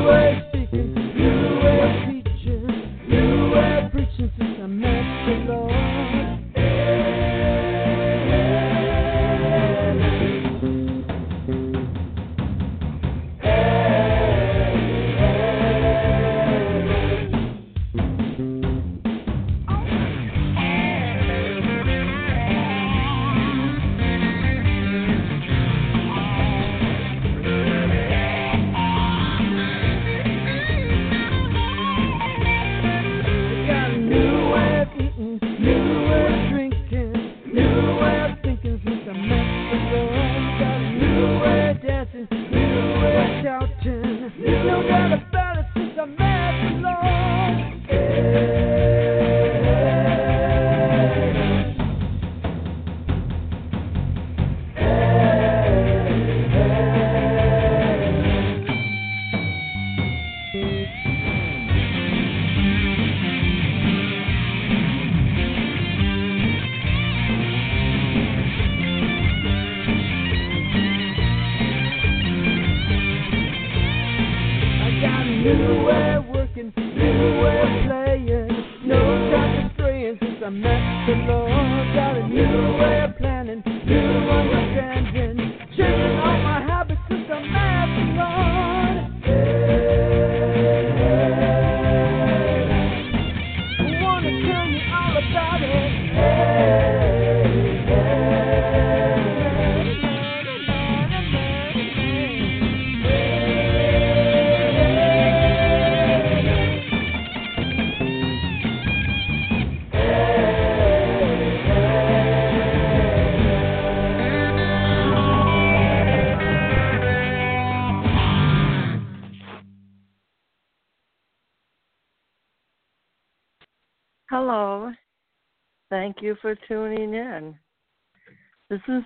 Hello. Thank you for tuning in. This is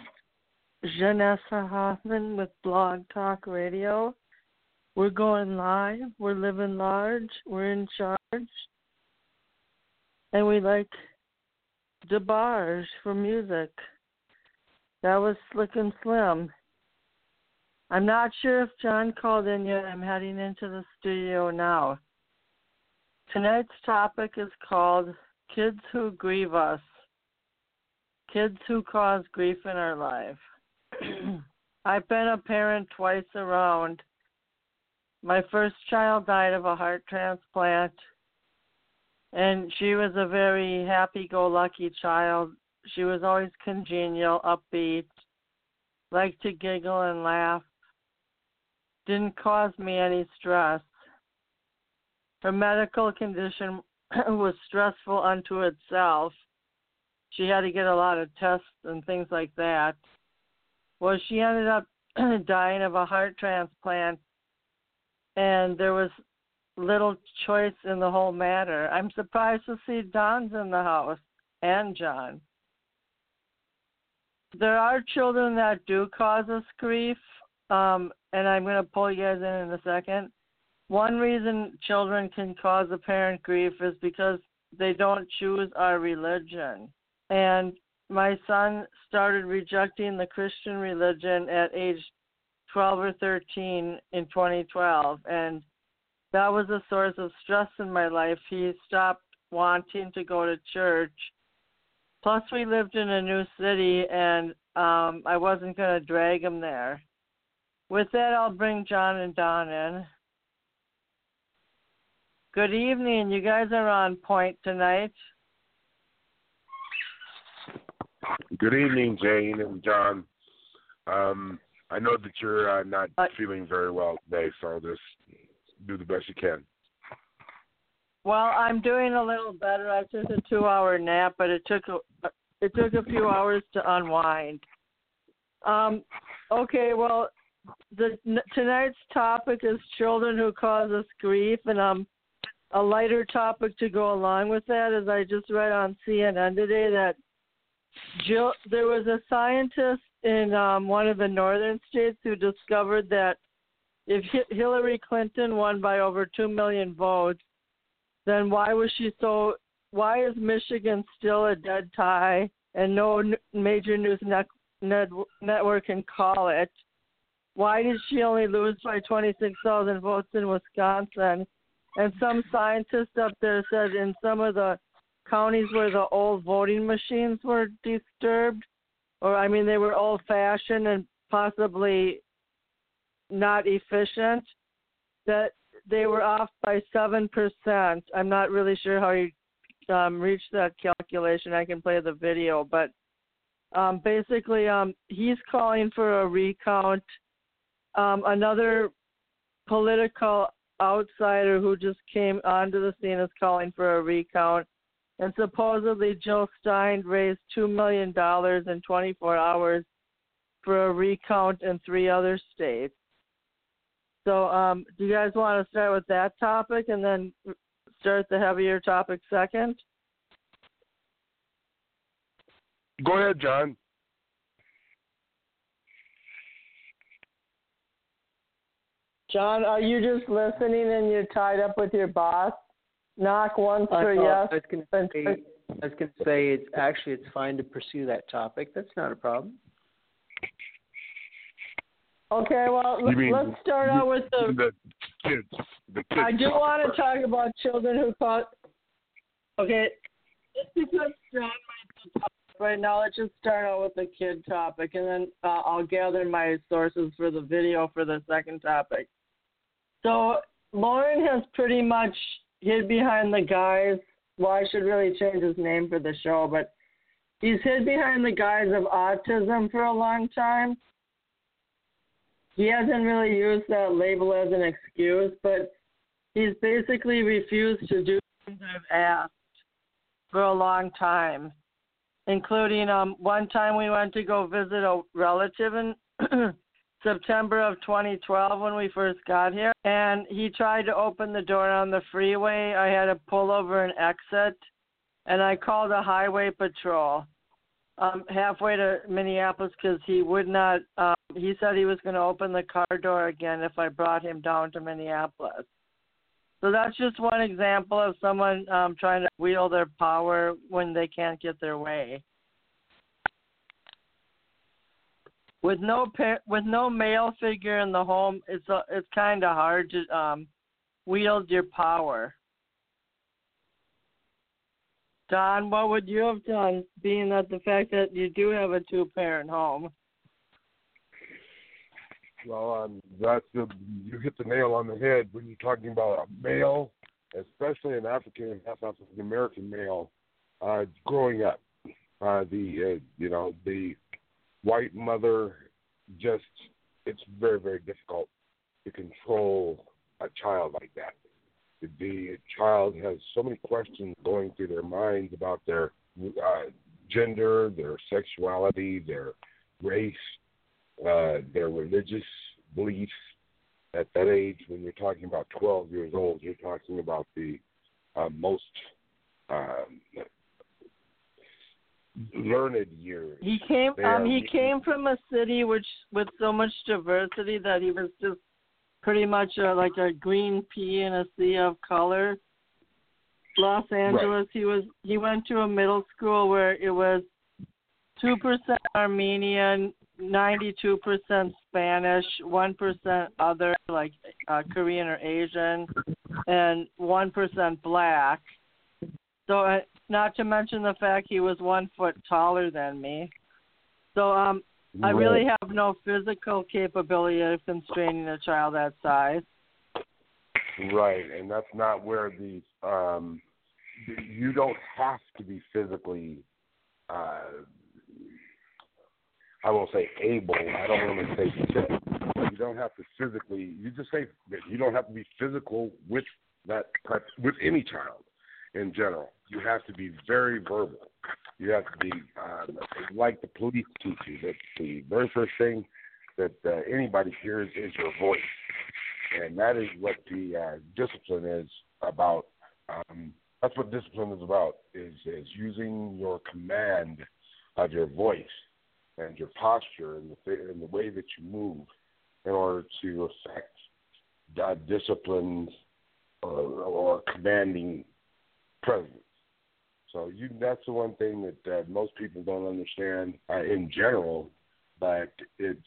Janessa Hoffman with Blog Talk Radio. We're going live. We're living large. We're in charge. And we like DeBarge for music. That was Slick and Slim. I'm not sure if John called in yet. I'm heading into the studio now. Tonight's topic is called Kids Who Grieve Us. Kids who cause grief in our life. I've been a parent twice around. My first child died of a heart transplant, and she was a very happy-go-lucky child. She was always congenial, upbeat, liked to giggle and laugh, didn't cause me any stress. Her medical condition was stressful unto itself. She had to get a lot of tests and things like that. Well, she ended up dying of a heart transplant, and there was little choice in the whole matter. I'm surprised to see Don's in the house, and John. There are children that do cause us grief, and I'm going to pull you guys in a second. One reason children can cause a parent grief is because they don't choose our religion. And my son started rejecting the Christian religion at age 12 or 13 in 2012. And that was a source of stress in my life. He stopped wanting to go to church. Plus, we lived in a new city, and I wasn't going to drag him there. With that, I'll bring John and Don in. Good evening. You guys are on point tonight. Good evening, Jane and John. I know that you're not feeling very well today, so just do the best you can. Well, I'm doing a little better. I took a 2-hour nap, but it took a few hours to unwind. Okay, well, tonight's topic is children who cause us grief, and a lighter topic to go along with that is I just read on CNN today that there was a scientist in one of the northern states who discovered that if Hillary Clinton won by over 2 million votes, then why is Michigan still a dead tie and no major news network can call it? why did she only lose by 26,000 votes in Wisconsin? And some scientists up there said in some of the counties where the old voting machines were disturbed, or I mean they were old-fashioned and possibly not efficient, that they were off by 7%. I'm not really sure how you reached that calculation. I can play the video, but basically he's calling for a recount. Another political outsider who just came onto the scene is calling for a recount. And supposedly Jill Stein raised $2 million in 24 hours for a recount in 3 other states. So do you guys want to start with that topic and then start the heavier topic second? Go ahead, John. John, are you just listening and you're tied up with your boss? Knock once for yes. I was going to say it's fine to pursue that topic. That's not a problem. Okay, well, let's start out with the kids. I do want to talk about children who caught. Okay, just because John might be talking right now, let's just start out with the kid topic, and then I'll gather my sources for the video for the second topic. So Lauren has pretty much hid behind the guise. Well, I should really change his name for the show, but he's hid behind the guise of autism for a long time. He hasn't really used that label as an excuse, but he's basically refused to do things I've asked for a long time, including one time we went to go visit a relative in September of 2012 when we first got here, and he tried to open the door on the freeway. I had to pull over and exit, and I called a highway patrol halfway to Minneapolis because he would not, he said he was going to open the car door again if I brought him down to Minneapolis. So that's just one example of someone trying to wield their power when they can't get their way. With no male figure in the home, it's kind of hard to wield your power. Don, what would you have done, being that the fact that you do have a 2-parent home? Well, you hit the nail on the head when you're talking about a male, especially an African and half African American male, growing up. The white mother, it's very, very difficult to control a child like that. The child has so many questions going through their minds about their gender, their sexuality, their race, their religious beliefs. At that age, when you're talking about 12 years old, you're talking about the most learned years. He came from a city with so much diversity that he was just pretty much like a green pea in a sea of color. Los Angeles, right. He went to a middle school where it was 2% Armenian, 92% Spanish, 1% other, like Korean or Asian, and 1% black. So, not to mention the fact he was 1 foot taller than me. So, I really have no physical capability of constraining a child that size. Right, and that's not where you don't have to be physically, I won't say able, I don't want to say fit. You don't have to physically, you just say that you don't have to be physical with with any child in general. You have to be very verbal. You have to be like the police teach you, that the very first thing that anybody hears is your voice. And that is what the discipline is about. That's what discipline is about, is using your command of your voice and your posture and the way that you move in order to affect discipline or commanding presence. So that's the one thing that most people don't understand in general, but it's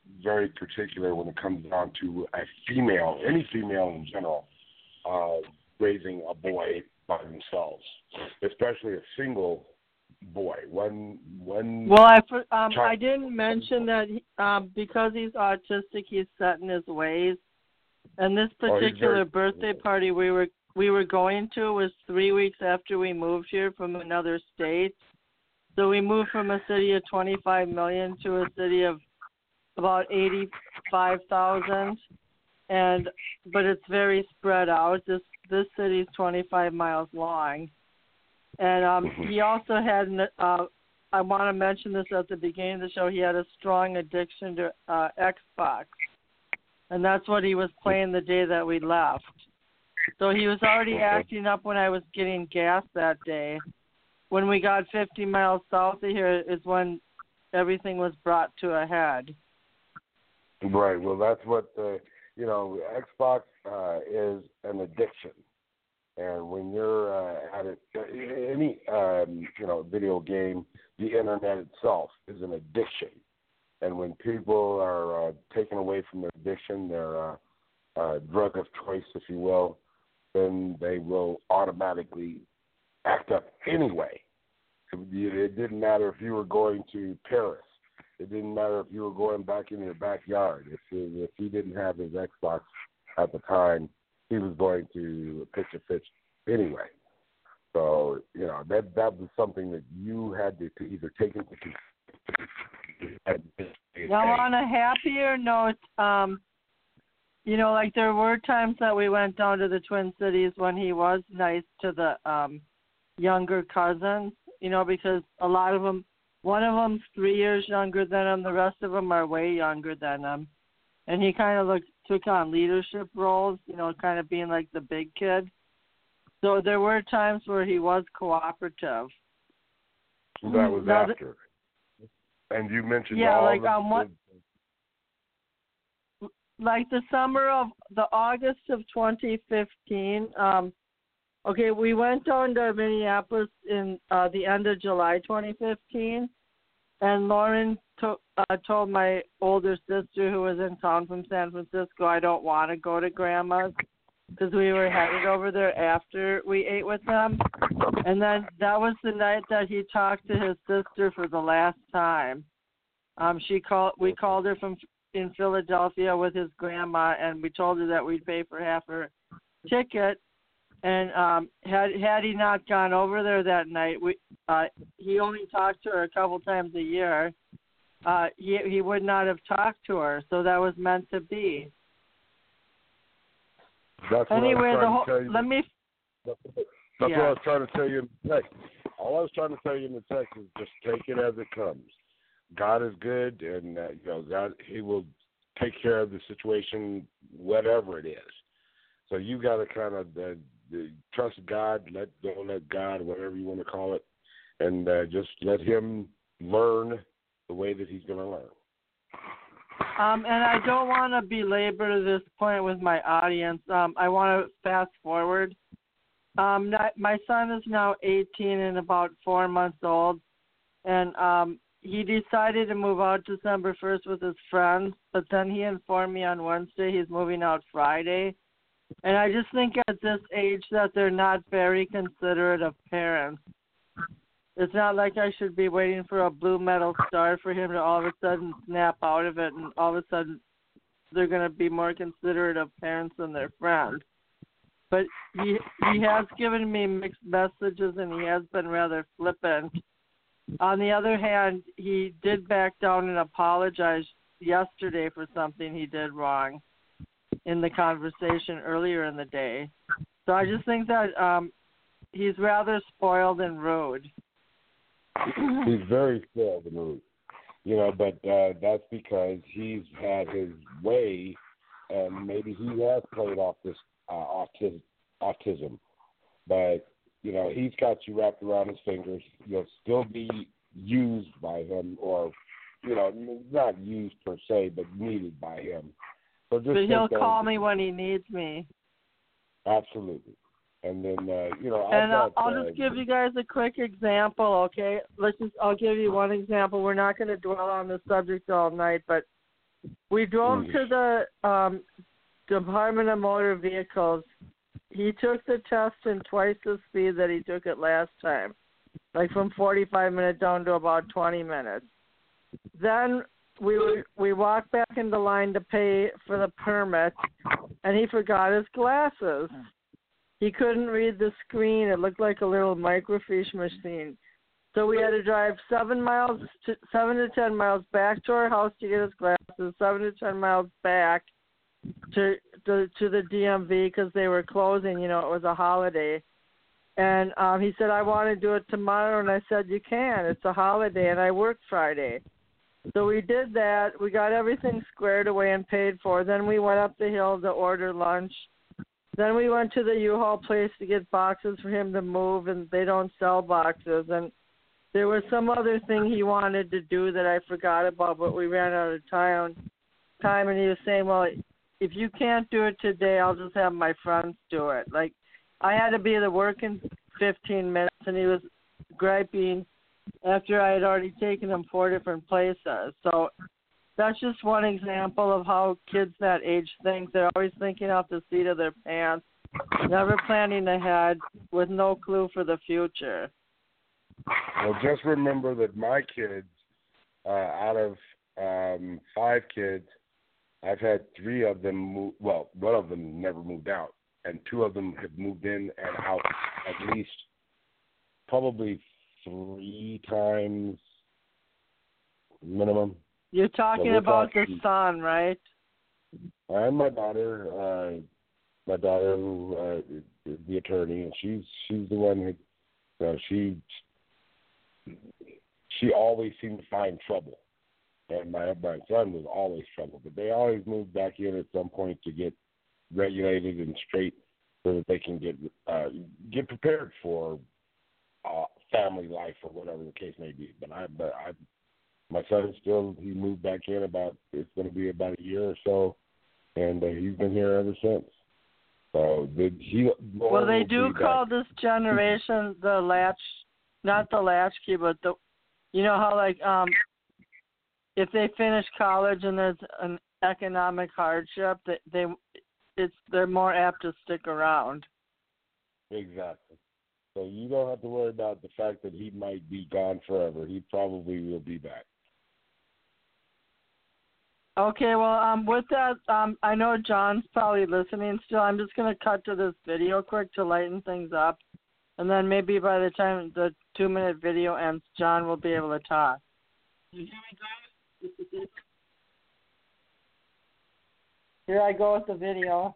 very particular when it comes down to a female, any female in general, raising a boy by themselves, especially a single boy. Well, I didn't mention that because he's autistic, he's set in his ways. And this particular birthday party we were going to was 3 weeks after we moved here from another state. So we moved from a city of 25 million to a city of about 85,000, but it's very spread out. This city is 25 miles long, and he also had. I want to mention this at the beginning of the show. He had a strong addiction to Xbox, and that's what he was playing the day that we left. So he was already acting up when I was getting gas that day. When we got 50 miles south of here is when everything was brought to a head. Right. Well, that's what Xbox is an addiction, and when you're at it, any video game, the internet itself is an addiction, and when people are taken away from their addiction, their drug of choice, if you will, then they will automatically act up anyway. It didn't matter if you were going to Paris. It didn't matter if you were going back in your backyard. If he didn't have his Xbox at the time, he was going to pitch a fit anyway. So, that was something that you had to either take into consideration. Now, on a happier note, like there were times that we went down to the Twin Cities when he was nice to the younger cousins, because a lot of them, one of them's 3 years younger than him, the rest of them are way younger than him. And he kind of took on leadership roles, kind of being like the big kid. So there were times where he was cooperative. That was after. And you mentioned like the summer of the August of 2015. We went down to Minneapolis in the end of July 2015, and Lauren told my older sister who was in town from San Francisco, I don't want to go to Grandma's because we were headed over there after we ate with them. And then that was the night that he talked to his sister for the last time. We called her in Philadelphia with his grandma, and we told her that we'd pay for half her ticket. And had he not gone over there that night, he only talked to her a couple times a year. He would not have talked to her, so that was meant to be. That's anyway, what I was what I was trying to tell you in the text. All I was trying to tell you in the text is just take it as it comes. God is good, and God, He will take care of the situation, whatever it is. So you got to kind of trust God, let God, whatever you want to call it, and just let Him learn the way that He's going to learn. And I don't want to belabor this point with my audience. I want to fast forward. My son is now 18 and about 4 months old, and he decided to move out December 1st with his friends, but then he informed me on Wednesday he's moving out Friday. And I just think at this age that they're not very considerate of parents. It's not like I should be waiting for a blue metal star for him to all of a sudden snap out of it, and all of a sudden they're going to be more considerate of parents than their friends. But he has given me mixed messages, and he has been rather flippant. On the other hand, he did back down and apologize yesterday for something he did wrong in the conversation earlier in the day. So I just think that he's rather spoiled and rude. He's very spoiled and rude, but that's because he's had his way, and maybe he has played off this autism. But, he's got you wrapped around his fingers. You'll still be used by him, or, not used per se, but needed by him. So just but he'll call me when he needs me. Absolutely. And then, I'll just give you guys a quick example, okay? I'll give you one example. We're not going to dwell on this subject all night, but We drove to the Department of Motor Vehicles. He took the test in twice the speed that he took it last time, like from 45 minutes down to about 20 minutes. Then we walked back into line to pay for the permit, and he forgot his glasses. He couldn't read the screen. It looked like a little microfiche machine. So we had to drive 7 to 10 miles back to our house to get his glasses, 7 to 10 miles back to the DMV because they were closing. You know, it was a holiday. And he said, I want to do it tomorrow. And I said, you can. It's a holiday, and I work Friday. So we did that. We got everything squared away and paid for. Then we went up the hill to order lunch. Then we went to the U-Haul place to get boxes for him to move, and they don't sell boxes. And there was some other thing he wanted to do that I forgot about, but we ran out of time. And he was saying, well, if you can't do it today, I'll just have my friends do it. Like, I had to be to work in 15 minutes, and he was griping after I had already taken him 4 different places. So that's just one example of how kids that age think. They're always thinking off the seat of their pants, never planning ahead, with no clue for the future. Well, just remember that my kids, out of 5 kids, I've had 3 of them move. Well, one of them never moved out, and 2 of them have moved in and out at least probably 3 times minimum. You're talking about the son, right? And my daughter. My daughter, who is the attorney, and she's the one who she always seemed to find trouble, and my son was always trouble. But they always moved back in at some point to get regulated and straight, so that they can get prepared for family life or whatever the case may be. But my son he moved back in it's going to be about a year or so, and he's been here ever since. So they do call this generation not the latchkey, but you know how if they finish college and there's an economic hardship, they're more apt to stick around. Exactly. So you don't have to worry about the fact that he might be gone forever. He probably will be back. Okay, well, with that, I know John's probably listening still. I'm just going to cut to this video quick to lighten things up. And then maybe by the time the 2-minute video ends, John will be able to talk. You hear me, John? Here I go with the video.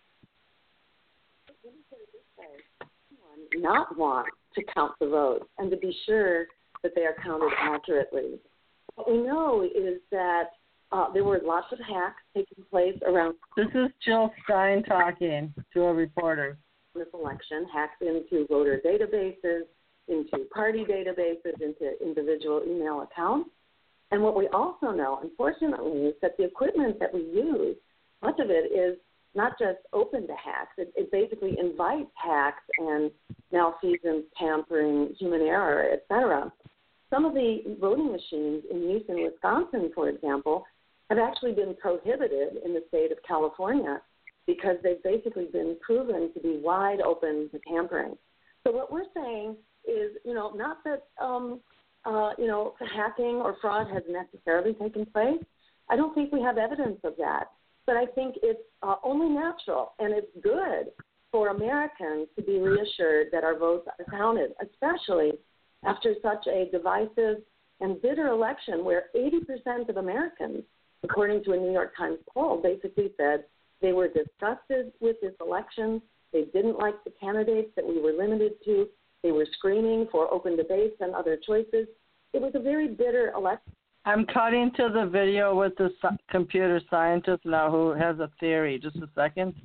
Not want to count the votes and to be sure that they are counted accurately. What we know is that there were lots of hacks taking place around. This is Jill Stein talking to a reporter. This election, hacks into voter databases, into party databases, into individual email accounts. And what we also know, unfortunately, is that the equipment that we use, much of it is not just open to hacks. It basically invites hacks and malfeasance, tampering, human error, etc. Some of the voting machines in Houston, Wisconsin, for example, have actually been prohibited in the state of California because they've basically been proven to be wide open to tampering. So what we're saying is, not that, hacking or fraud has necessarily taken place. I don't think we have evidence of that. But I think it's only natural and it's good for Americans to be reassured that our votes are counted, especially after such a divisive and bitter election where 80% of Americans, according to a New York Times poll, basically said they were disgusted with this election. They didn't like the candidates that we were limited to. They were screaming for open debates and other choices. It was a very bitter election. I'm cutting to the video with the computer scientist now who has a theory. Just a second.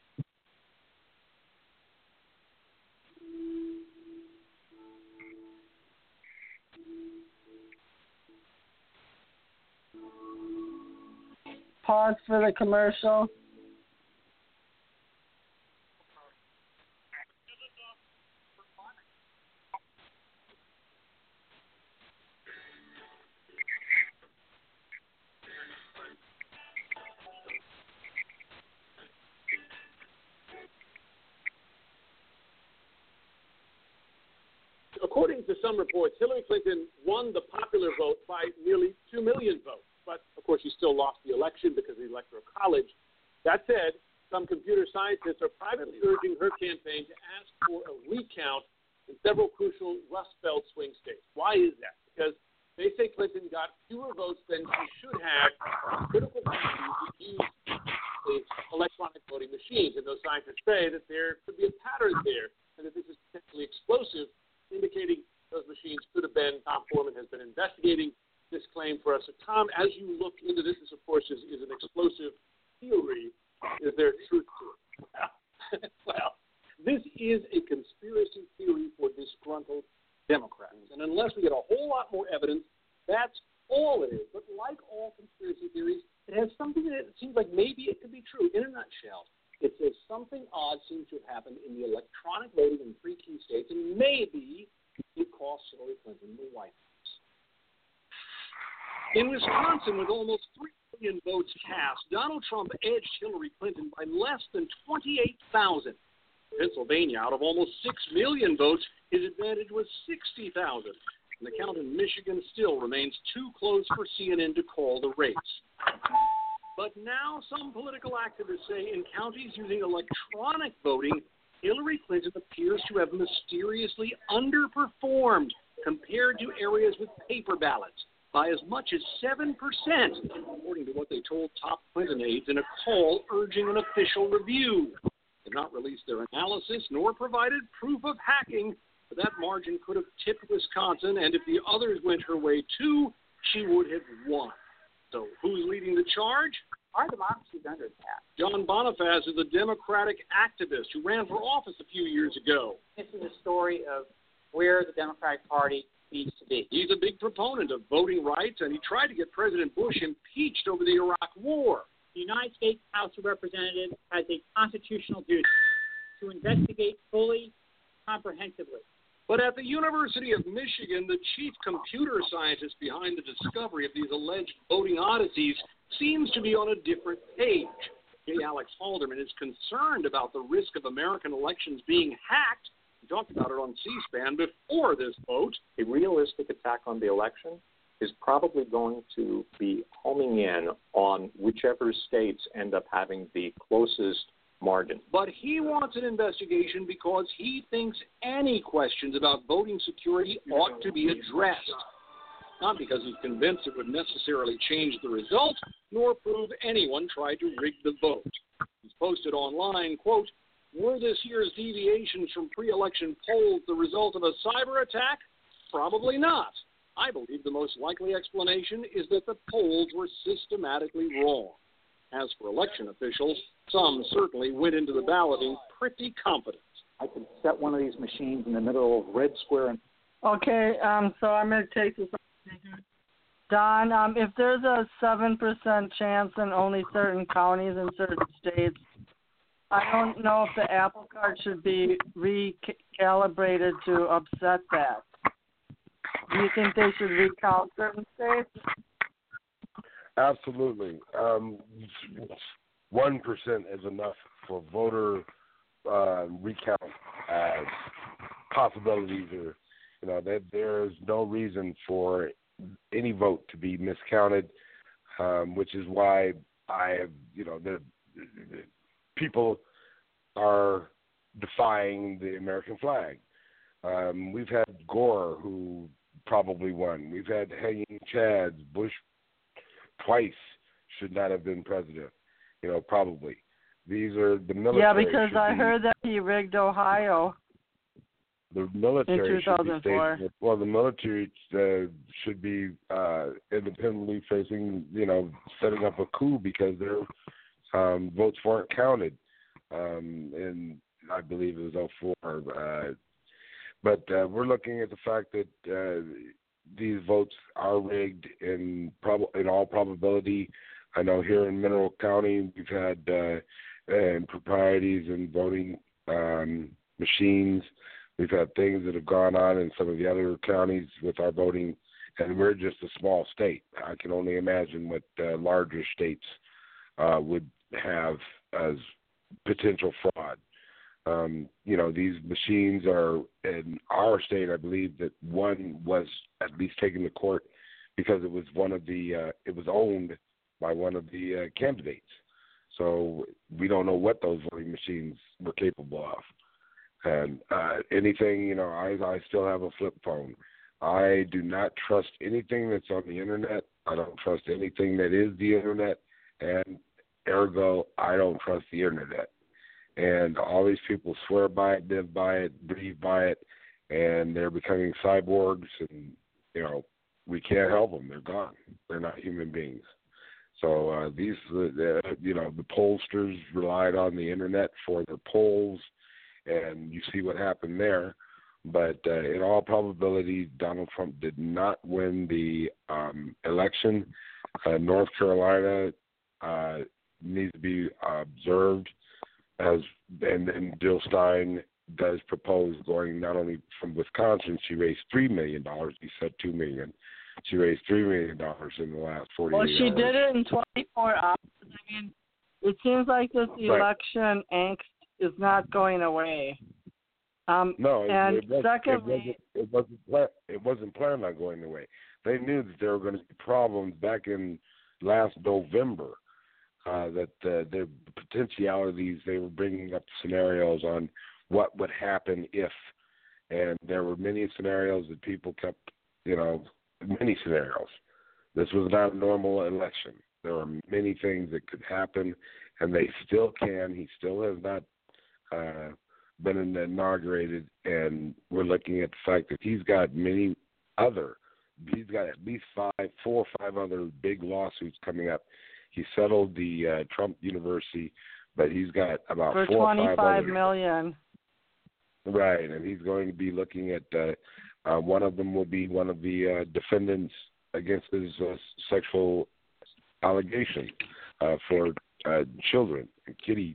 Pause for the commercial. according to some reports, Hillary Clinton won the popular vote by nearly 2 million votes. But, of course, she still lost the election because of the Electoral College. That said, some computer scientists are privately urging her campaign to ask for a recount in several crucial Rust Belt swing states. Why is that? Because they say Clinton got fewer votes than she should have in critical counties that use electronic voting machines. And those scientists say that there could be a pattern there and that this is potentially explosive, indicating those machines could have been. Tom Foreman has been investigating this claim for us. So, Tom, as you look into this, of course, is an explosive theory. Is there truth to it? Well, this is a conspiracy theory for disgruntled Democrats. And unless we get a whole lot more evidence, that's all it is. But like all conspiracy theories, it has something that it seems like maybe it could be true. In a nutshell, it says something odd seems to have happened in the electronic voting in 3 key states, and maybe it cost Hillary Clinton the White House. In Wisconsin, with almost 3 million votes cast, Donald Trump edged Hillary Clinton by less than 28,000. Pennsylvania, out of almost 6 million votes, his advantage was 60,000. And the count in Michigan still remains too close for CNN to call the race. But now some political activists say in counties using electronic voting, Hillary Clinton appears to have mysteriously underperformed compared to areas with paper ballots by as much as 7%, according to what they told top Clinton aides in a call urging an official review. They did not release their analysis nor provided proof of hacking, but that margin could have tipped Wisconsin, and if the others went her way too, she would have won. So who's leading the charge? Our democracy is under attack. John Boniface is a Democratic activist who ran for office a few years ago. This is a story of where the Democratic Party needs to be. He's a big proponent of voting rights, and he tried to get President Bush impeached over the Iraq War. The United States House of Representatives has a constitutional duty to investigate fully, comprehensively. But at the University of Michigan, the chief computer scientist behind the discovery of these alleged voting oddities seems to be on a different page. J. Alex Halderman is concerned about the risk of American elections being hacked. He talked about it on C-SPAN before this vote. A realistic attack on the election is probably going to be homing in on whichever states end up having the closest margin. But he wants an investigation because he thinks any questions about voting security ought to be addressed. Not because he's convinced it would necessarily change the result, nor prove anyone tried to rig the vote. He's posted online, quote, "Were this year's deviations from pre-election polls the result of a cyber attack? Probably not. I believe the most likely explanation is that the polls were systematically wrong. As for election officials, some certainly went into the balloting pretty confident." I could set one of these machines in the middle of Red Square and Okay, so I'm going to take this. Don, if there's a 7% chance in only certain counties in certain states, I don't know if the apple cart should be recalibrated to upset that. Do you think they should recount certain states? Absolutely. 1% is enough for voter recount as possibilities. Or, that there's no reason for any vote to be miscounted, which is why the people are defying the American flag. We've had Gore, who probably won. We've had hanging Chads. Bush twice should not have been president, probably. These are the military. Yeah, because I heard that he rigged Ohio. The military in 2004. The military should be independently facing, setting up a coup because their votes weren't counted. And I believe it was 2004. But we're looking at the fact that these votes are rigged in all probability. I know here in Mineral County we've had improprieties in voting machines. We've had things that have gone on in some of the other counties with our voting, and we're just a small state. I can only imagine what larger states would have as potential fraud. These machines are in our state. I believe that one was at least taken to court because it was it was owned by one of the candidates. So we don't know what those voting machines were capable of. And anything, I still have a flip phone. I do not trust anything that's on the internet. I don't trust anything that is the internet, and ergo, I don't trust the internet. And all these people swear by it, live by it, breathe by it, and they're becoming cyborgs. And we can't help them; they're gone. They're not human beings. So the pollsters relied on the internet for their polls, and you see what happened there. But in all probability, Donald Trump did not win the election. North Carolina needs to be observed, and then Jill Stein does propose going not only from Wisconsin. She raised $3 million. He said $2 million. She raised $3 million in the last 48 hours. Well, she did it in 24 hours. I mean, it seems like this election angst is not going away. No, and secondly, it wasn't planned on going away. They knew that there were going to be problems back in last November. That the potentialities, they were bringing up scenarios on what would happen if, and there were many scenarios that people kept, many scenarios. This was not a normal election. There were many things that could happen, and they still can. He still has not been inaugurated, and we're looking at the fact that he's got at least 4 or 5 other big lawsuits coming up. He settled the Trump University, but he's got about for 4 or 5 $25 million. Right, and he's going to be looking at one of them will be one of the defendants against his sexual allegation for children, kitty,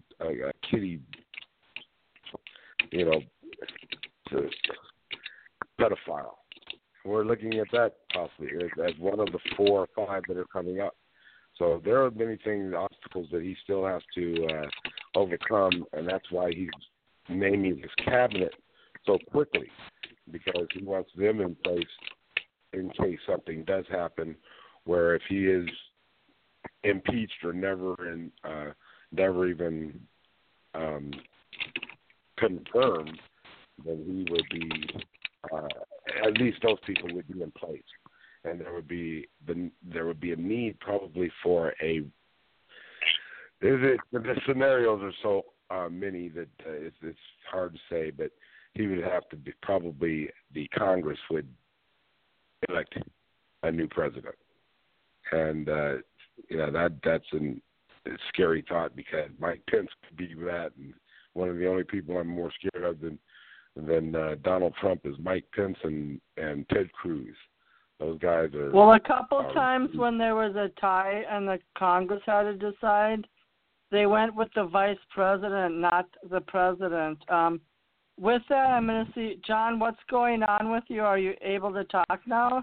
pedophile. We're looking at that possibly as one of the 4 or 5 that are coming up. So there are many obstacles that he still has to overcome, and that's why he's naming his cabinet so quickly, because he wants them in place in case something does happen, where if he is impeached or never even confirmed, then he would be at least those people would be in place. And there would be a need probably for the scenarios are so many that it's hard to say, but he would have to be probably the Congress would elect a new president, and that's a scary thought, because Mike Pence could be that, and one of the only people I'm more scared of than Donald Trump is Mike Pence and Ted Cruz. Those guys are... Well, a couple times when there was a tie and the Congress had to decide, they went with the vice president, not the president. With that, I'm going to see, John, what's going on with you? Are you able to talk now?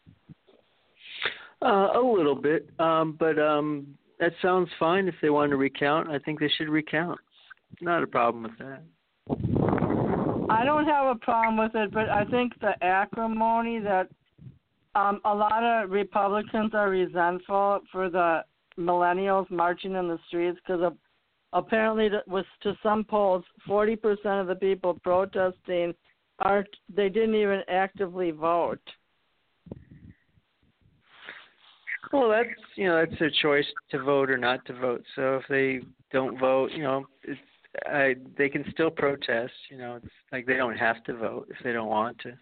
A little bit, but that sounds fine. If they want to recount, I think they should recount. Not a problem with that. I don't have a problem with it, but I think the acrimony that a lot of Republicans are resentful for the millennials marching in the streets, because apparently, to some polls, 40% of the people protesting they didn't even actively vote. Well, that's their choice to vote or not to vote. So if they don't vote, they can still protest. It's like they don't have to vote if they don't want to.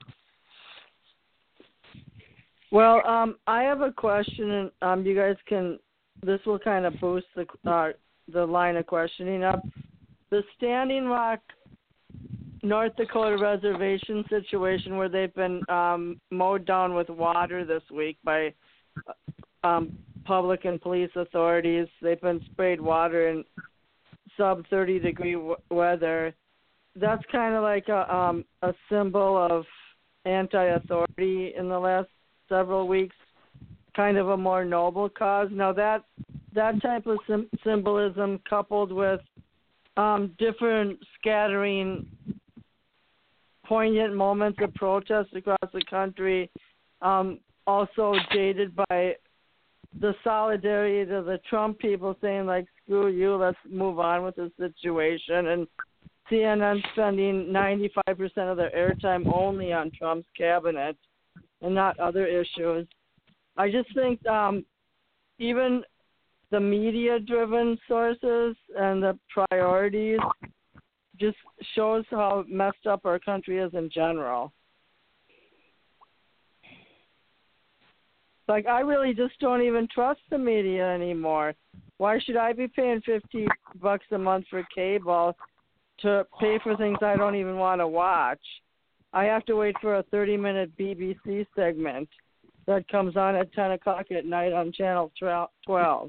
Well, I have a question, and you guys can. This will kind of boost the line of questioning up. The Standing Rock, North Dakota reservation situation, where they've been mowed down with water this week by public and police authorities. They've been sprayed water in sub-30-degree weather. That's kind of like a symbol of anti-authority in the last several weeks, kind of a more noble cause. Now that type of symbolism, coupled with different scattering poignant moments of protest across the country, also jaded by the solidarity of the Trump people saying, like, screw you, let's move on with the situation, and CNN spending 95% of their airtime only on Trump's cabinet and not other issues. I just think even the media-driven sources and the priorities just shows how messed up our country is in general. Like, I really just don't even trust the media anymore. Why should I be paying $50 a month for cable to pay for things I don't even want to watch? I have to wait for a 30-minute BBC segment that comes on at 10 o'clock at night on Channel 12.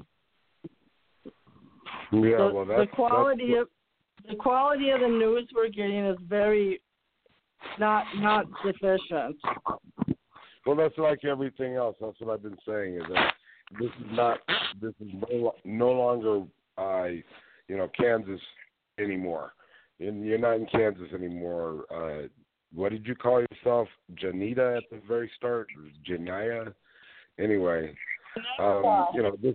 Yeah, well, the quality of the news we're getting is very not sufficient. Well, that's like everything else. That's what I've been saying. Is that this is no longer Kansas anymore. You're not in Kansas anymore. What did you call yourself? Janita at the very start? Janaya? Anyway, this.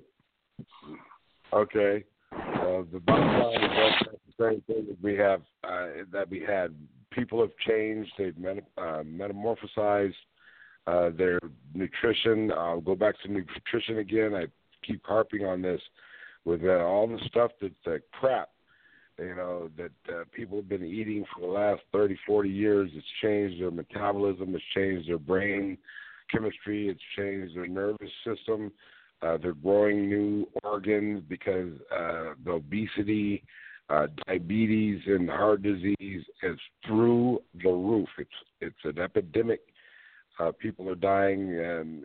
Okay. The bottom line is that's the same thing that we had. People have changed. They've metamorphosized their nutrition. I'll go back to nutrition again. I keep harping on this with all the stuff that's crap, that people have been eating for the last 30, 40 years. It's changed their metabolism. It's changed their brain chemistry. It's changed their nervous system. They're growing new organs because the obesity, diabetes, and heart disease is through the roof. It's an epidemic. People are dying, and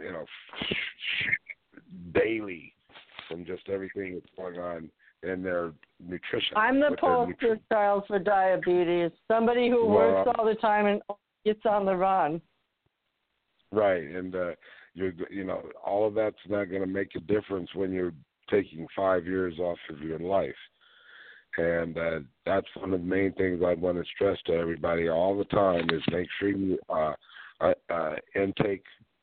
daily from just everything that's going on in their nutrition. I'm the poster child for diabetes. Somebody who works all the time and gets on the run. Right, and all of that's not going to make a difference when you're taking 5 years off of your life. And that's one of the main things I want to stress to everybody all the time is make sure you intake.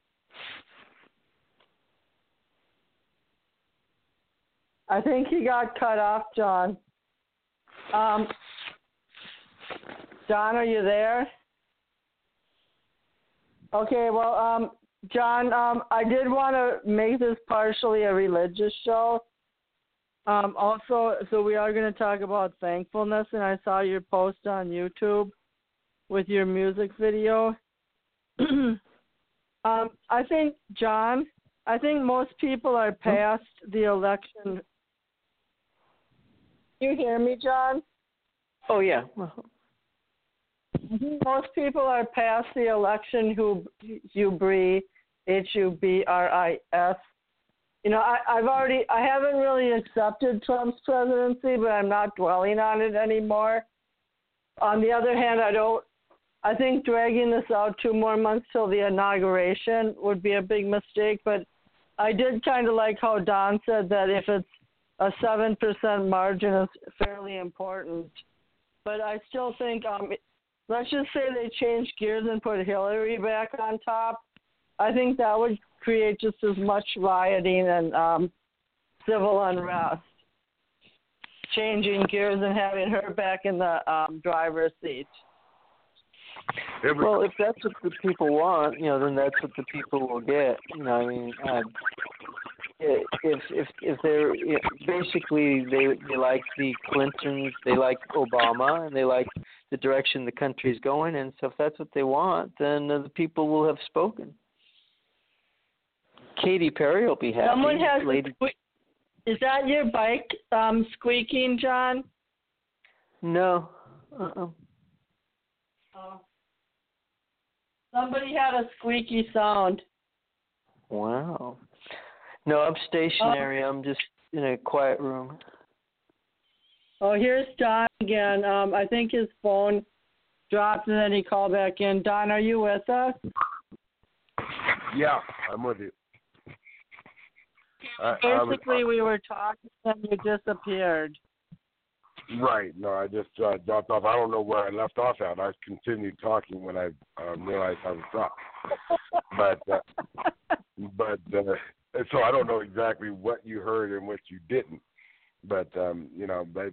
I think he got cut off, John. John, are you there? Okay, well, John, I did want to make this partially a religious show. Also, so we are going to talk about thankfulness, and I saw your post on YouTube with your music video. I think, John, most people are past the election. Can you hear me, John? Oh, yeah. Most people are past the election hubris, H-U-B-R-I-S. I haven't really accepted Trump's presidency, but I'm not dwelling on it anymore. On the other hand, I think dragging this out 2 more months till the inauguration would be a big mistake, but I did kind of like how Don said that if it's a 7% margin, it's fairly important. But I still think, let's just say they changed gears and put Hillary back on top. I think that would create just as much rioting and civil unrest. Changing gears and having her back in the driver's seat. Well, if that's what the people want, then that's what the people will get. If they're basically they like the Clintons, they like Obama, and they like the direction the country's going in. So if that's what they want, then the people will have spoken. Katy Perry will be happy. Someone has is that your bike squeaking, John? No. Oh. Somebody had a squeaky sound. Wow. No, I'm stationary. I'm just in a quiet room. Oh, here's Don again. I think his phone dropped and then he called back in. Don, are you with us? Yeah, I'm with you. Basically, we were talking and you disappeared. Right. No, I just dropped off. I don't know where I left off at. I continued talking when I realized I was dropped. But so I don't know exactly what you heard and what you didn't. But but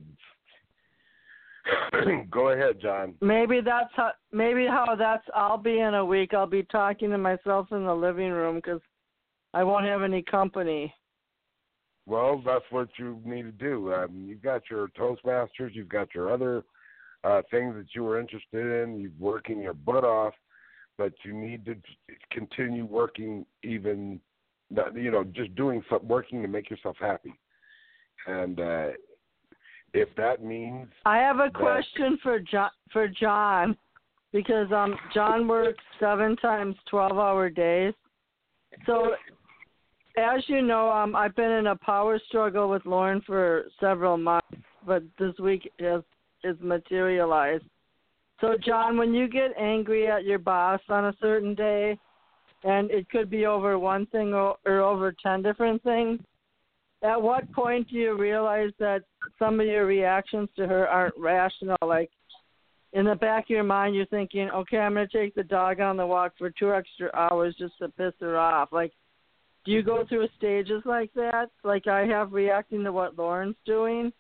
go ahead, John. Maybe how that's. I'll be in a week. I'll be talking to myself in the living room because I won't have any company. Well, that's what you need to do. You've got your Toastmasters. You've got your other things that you were interested in. You're working your butt off, but you need to continue working even, just working to make yourself happy. And if that means... I have a question for John, because John works 7 times 12-hour days. So... As you know, I've been in a power struggle with Lauren for several months, but this week is materialized. So, John, when you get angry at your boss on a certain day, and it could be over one thing or over 10 different things, at what point do you realize that some of your reactions to her aren't rational? Like, in the back of your mind, you're thinking, okay, I'm going to take the dog on the walk for 2 extra hours just to piss her off. Like, do you go through stages like that, like I have, reacting to what Lauren's doing?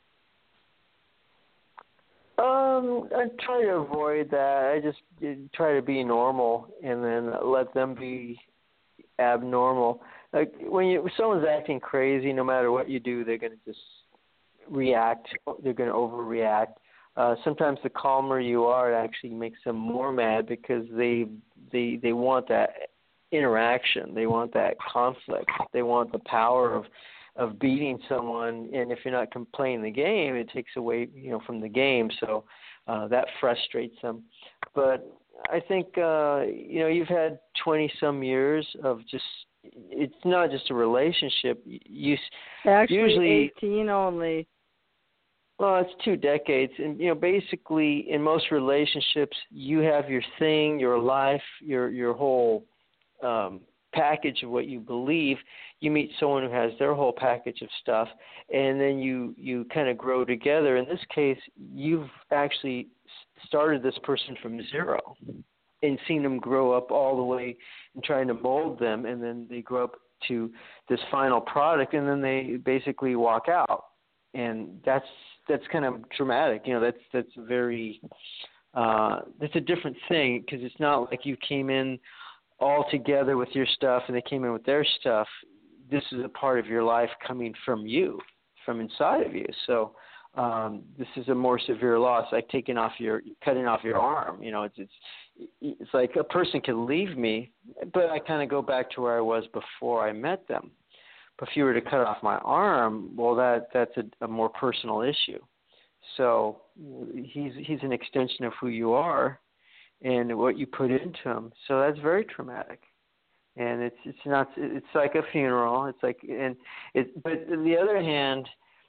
I try to avoid that. I just try to be normal and then let them be abnormal. Like when someone's acting crazy, no matter what you do, they're going to just react. They're going to overreact. Sometimes the calmer you are, it actually makes them more mad because they want that interaction. They want that conflict. They want the power of beating someone, and if you're not playing the game, it takes away from the game. So that frustrates them. But I think you've had 20-some years of just. It's not just a relationship. Actually, usually 18 only. Well, it's 2 decades, and basically in most relationships, you have your thing, your life, your whole package of what you believe. You meet someone who has their whole package of stuff, and then you kind of grow together. In this case, you've actually started this person from zero and seen them grow up all the way and trying to mold them, and then they grow up to this final product, and then they basically walk out. And that's kind of dramatic. That's very that's a different thing, because it's not like you came in all together with your stuff and they came in with their stuff. This is a part of your life coming from you, from inside of you. So this is a more severe loss, like cutting off your arm. It's like a person can leave me, but I kind of go back to where I was before I met them. But if you were to cut off my arm, well, that's a more personal issue. So he's an extension of who you are and what you put into him. So that's very traumatic. And it's like a funeral. It's like, but on the other hand,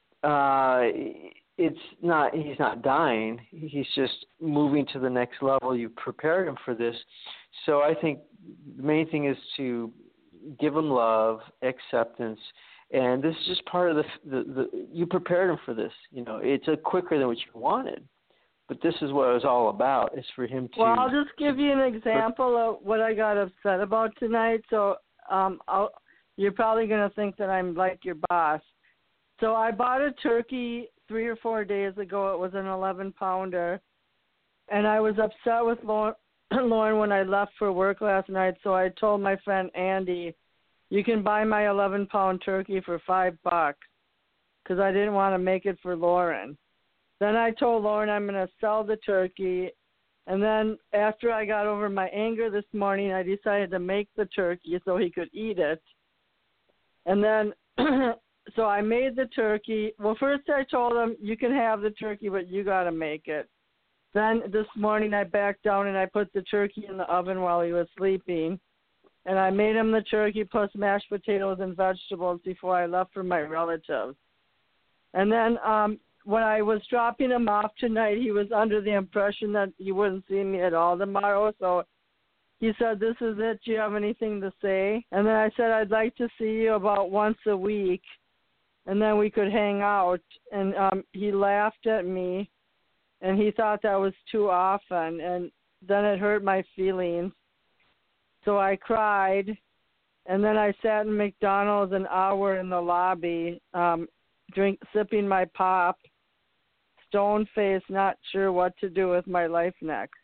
he's not dying. He's just moving to the next level. You prepared him for this. So I think the main thing is to give him love, acceptance, and this is just part of the you prepared him for this. It's quicker than what you wanted, but this is what it was all about. Is for him to. Well, I'll just give you an example of what I got upset about tonight. So, you're probably going to think that I'm like your boss. So I bought a turkey 3 or 4 days ago. It was an 11-pounder, and I was upset with Lauren when I left for work last night, so I told my friend Andy, you can buy my 11-pound turkey for $5 because I didn't want to make it for Lauren. Then I told Lauren I'm going to sell the turkey, and then after I got over my anger this morning, I decided to make the turkey so he could eat it. And then so I made the turkey. Well, first I told him, you can have the turkey, but you got to make it. Then this morning I backed down and I put the turkey in the oven while he was sleeping. And I made him the turkey plus mashed potatoes and vegetables before I left for my relatives. And then when I was dropping him off tonight, he was under the impression that he wouldn't see me at all tomorrow. So he said, this is it. Do you have anything to say? And then I said, I'd like to see you about once a week. and then we could hang out. And he laughed at me, and he thought that was too often, and then it hurt my feelings. So I cried, and then I sat in McDonald's an hour in the lobby, sipping my pop, stone-faced, not sure what to do with my life next.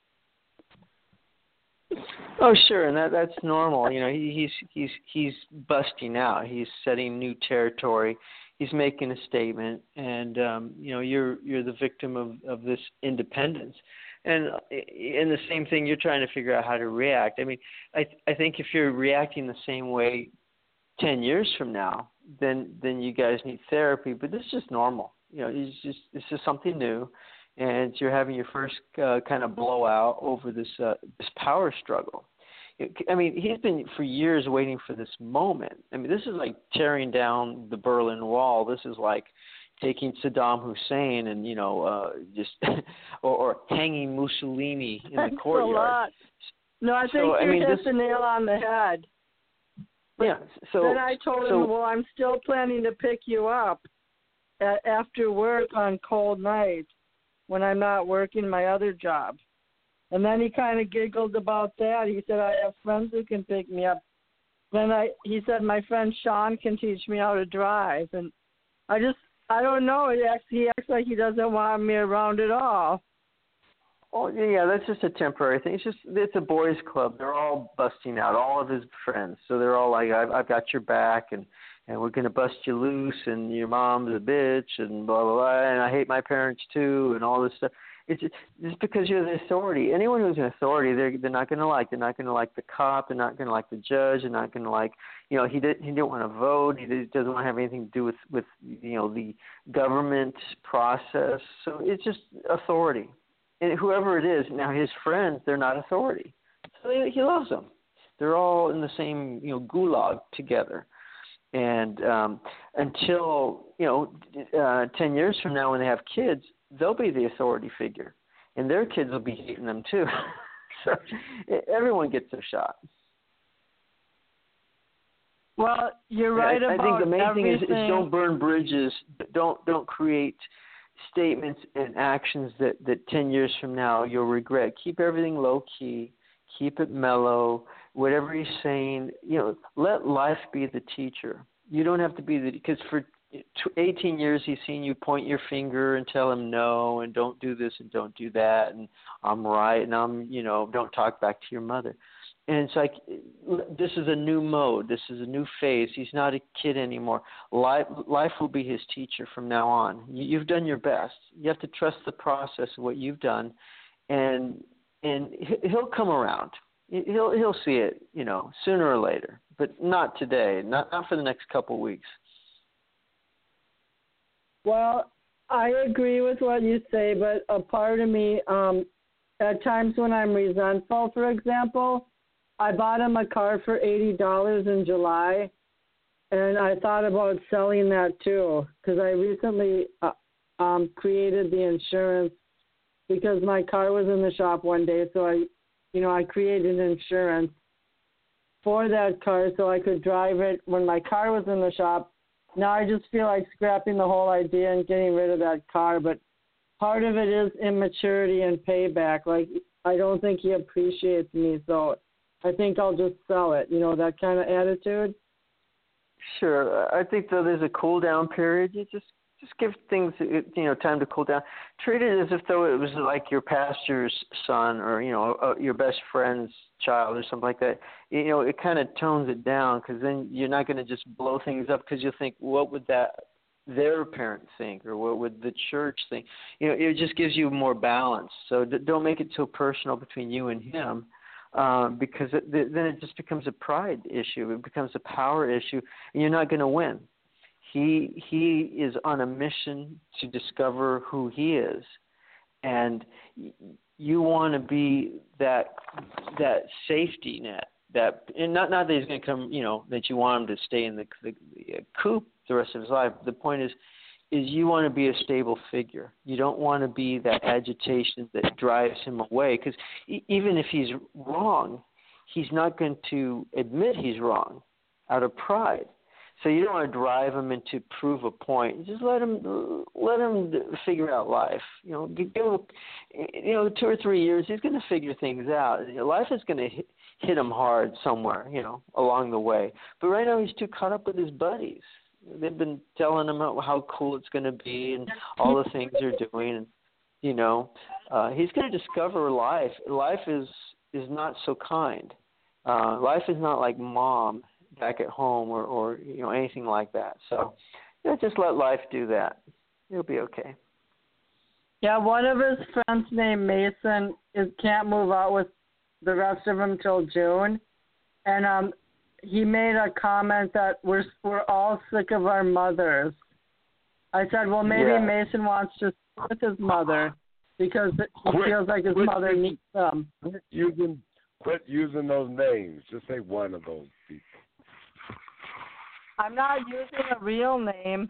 Oh, sure, and that's normal. You know, he's busting out. He's setting new territory. He's making a statement, and you know, you're the victim of this independence. And in the same thing, you're trying to figure out how to react. I mean, I think if you're reacting the same way 10 years from now, then you guys need therapy. But this is just normal. You know, this is something new. And you're having your first kind of blowout over this power struggle. I mean, he's been for years waiting for this moment. I mean, this is like tearing down the Berlin Wall. This is like taking Saddam Hussein and, you know, just or hanging Mussolini in the courtyard. A lot. No, I think you hit the nail on the head. But yeah. So then I told him, well, I'm still planning to pick you up after work on cold nights, when I'm not working my other job. And then he kind of giggled about that. He said, I have friends who can pick me up. Then he said, my friend Sean can teach me how to drive. And I don't know. He acts like he doesn't want me around at all. Oh, yeah, that's just a temporary thing. It's a boys' club. They're all busting out, all of his friends. So they're all like, I've got your back, and we're going to bust you loose, and your mom's a bitch, and blah, blah, blah, and I hate my parents too, and all this stuff. It's just because you're the authority. Anyone who's an authority, they're not going to like. They're not going to like the cop. They're not going to like the judge. They're not going to like, you know, he didn't want to vote. He doesn't want to have anything to do with you know, the government process. So it's just authority. And whoever it is, now his friends, they're not authority. So he loves them. They're all in the same, you know, gulag together. And until, you know, 10 years from now when they have kids, they'll be the authority figure. And their kids will be hating them too. So everyone gets their shot. Well, you're right about everything. I think the main thing is don't burn bridges. Don't create statements and actions that 10 years from now you'll regret. Keep everything low key. Keep it mellow. Whatever he's saying, you know, let life be the teacher. You don't have to be because for 18 years he's seen you point your finger and tell him no and don't do this and don't do that and I'm right and I'm, you know, don't talk back to your mother. And it's like, this is a new mode. This is a new phase. He's not a kid anymore. Life will be his teacher from now on. You've done your best. You have to trust the process of what you've done, and he'll come around. He'll see it, you know, sooner or later, but not today. Not for the next couple of weeks. Well, I agree with what you say, but a part of me, at times when I'm resentful, for example, I bought him a car for $80 in July, and I thought about selling that too because I recently created the insurance because my car was in the shop one day, so I created insurance for that car so I could drive it when my car was in the shop. Now I just feel like scrapping the whole idea and getting rid of that car, but part of it is immaturity and payback. Like, I don't think he appreciates me, so I think I'll just sell it, you know, that kind of attitude. Sure. I think, though, there's a cool-down period. You just give things, you know, time to cool down. Treat it as if though it was like your pastor's son or, you know, your best friend's child or something like that. You know, it kind of tones it down because then you're not going to just blow things up because you'll think, what would their parent think or what would the church think? You know, it just gives you more balance. So don't make it so personal between you and him. Because then it just becomes a pride issue. It becomes a power issue, and you're not going to win. He is on a mission to discover who he is, and you want to be that safety net. And not that he's going to come, you know, that you want him to stay in the coop the rest of his life. The point is you want to be a stable figure. You don't want to be that agitation that drives him away. Because even if he's wrong, he's not going to admit he's wrong out of pride. So you don't want to drive them into prove a point. Just let them figure out life. Give him, 2 or 3 years. He's going to figure things out. Life is going to hit him hard somewhere, along the way. But right now he's too caught up with his buddies. They've been telling him how cool it's going to be and all the things they're doing. And, he's going to discover life. Life is not so kind. Life is not like mom back at home or anything like that. So just let life do that. It'll be okay. Yeah, one of his friends named Mason can't move out with the rest of them till June, and he made a comment that we're all sick of our mothers. I said, well, maybe Mason wants to stay with his mother because he feels like his mother needs him. Quit using those names. Just say one of those people. I'm not using a real name.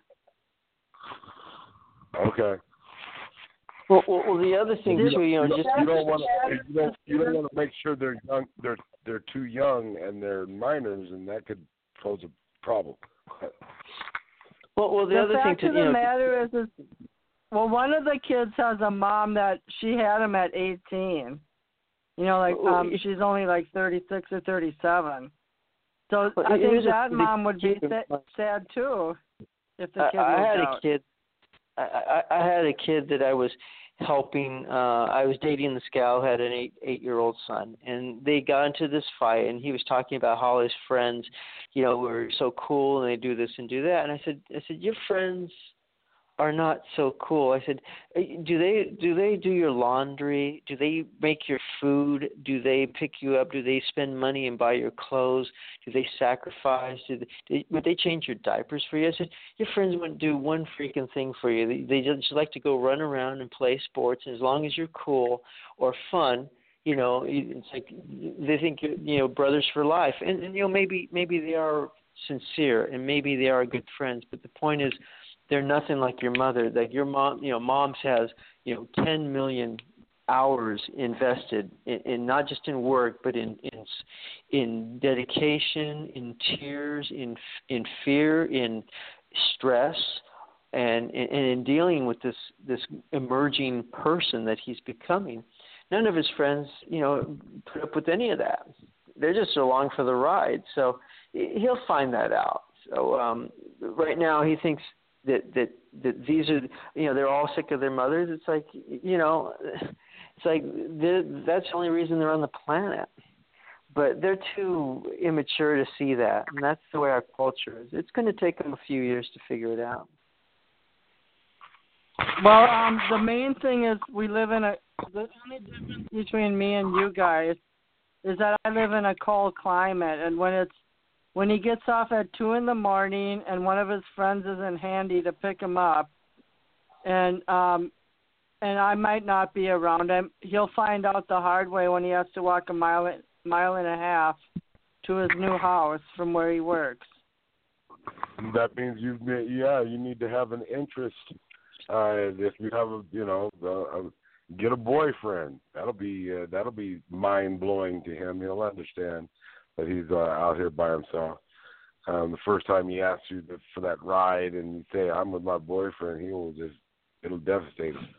Okay. Well, the other thing too, you don't want to make sure they're young. They're too young and they're minors, and that could pose a problem. Well, the other thing to the matter is, one of the kids has a mom that she had him at 18. She's only like 36 or 37. So I think that mom would be sad too if the kid I had a kid that I was helping. I was dating this gal who had an 8-year-old son, and they got into this fight, and he was talking about how his friends, were so cool and they do this and do that. And I said, your friends are not so cool. I said, do they do your laundry? Do they make your food? Do they pick you up? Do they spend money and buy your clothes? Do they sacrifice? Would they change your diapers for you? I said, your friends wouldn't do one freaking thing for you. They just like to go run around and play sports. And as long as you're cool or fun, it's like they think you're brothers for life. And maybe they are sincere and maybe they are good friends. But the point is, they're nothing like your mother. Like your mom, mom's has 10 million hours invested in not just in work, but in dedication, in tears, in fear, in stress, and in dealing with this emerging person that he's becoming. None of his friends, put up with any of that. They're just along for the ride. So he'll find that out. So right now he thinks that these are, they're all sick of their mothers. It's like, that's the only reason they're on the planet. But they're too immature to see that, and that's the way our culture is. It's going to take them a few years to figure it out. Well, the main thing is the only difference between me and you guys is that I live in a cold climate, and when he gets off at 2 a.m. and one of his friends isn't handy to pick him up, and I might not be around him, he'll find out the hard way when he has to walk a mile and a half to his new house from where he works. That means you need to have an interest. If you have get a boyfriend. That'll be mind blowing to him. He'll understand that he's out here by himself. The first time he asks you for that ride and you say, I'm with my boyfriend, it'll devastate him.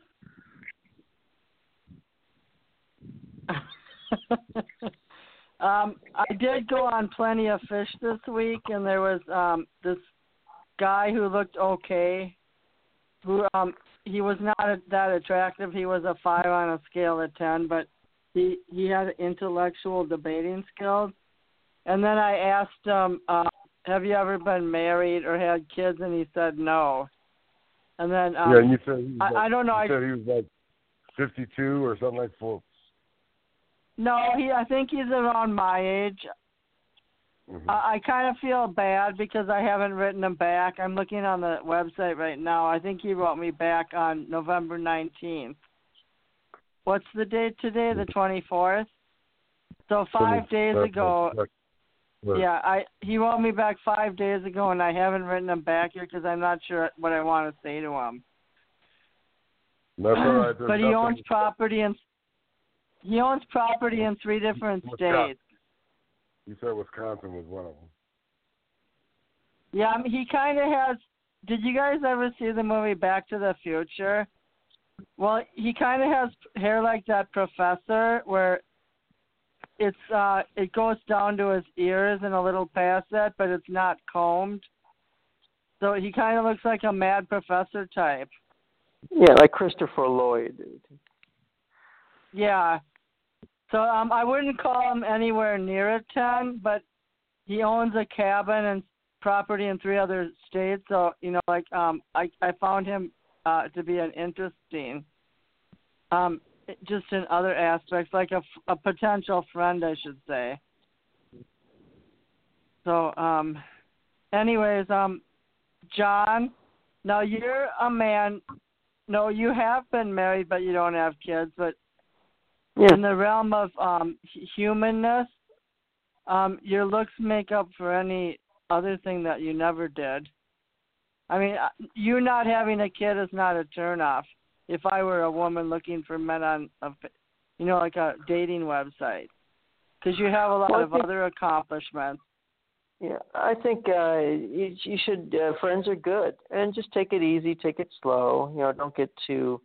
I did go on Plenty of Fish this week, and there was this guy who looked okay, who he was not that attractive. He was a 5 on a scale of 10, but he had intellectual debating skills. And then I asked him, have you ever been married or had kids? And he said no. And then and you said he was I don't know. You said he was like 52 or something like that. No, I think he's around my age. Mm-hmm. I kind of feel bad because I haven't written him back. I'm looking on the website right now. I think he wrote me back on November 19th. What's the date today? The 24th? So 5 days ago. Yeah, he wrote me back 5 days ago, and I haven't written him back here because I'm not sure what I want to say to him. That's all right. But he owns property in 3 different states. You said Wisconsin was one of Yeah, I mean, he kind of has. Did you guys ever see the movie Back to the Future? Well, he kind of has hair like that professor, where it goes down to his ears and a little past that, but it's not combed. So he kind of looks like a mad professor type. Yeah, like Christopher Lloyd. Yeah. So I wouldn't call him anywhere near a 10, but he owns a cabin and property in 3 other states. So, I found him to be an interesting, just in other aspects, like a potential friend, I should say. So, anyways, John, now you're a man. No, you have been married, but you don't have kids. But in the realm of humanness, your looks make up for any other thing that you never did. I mean, you not having a kid is not a turnoff. If I were a woman looking for men on, like a dating website, because you have a lot of other accomplishments. Yeah, I think you should. Friends are good, and just take it easy, take it slow. Don't get too.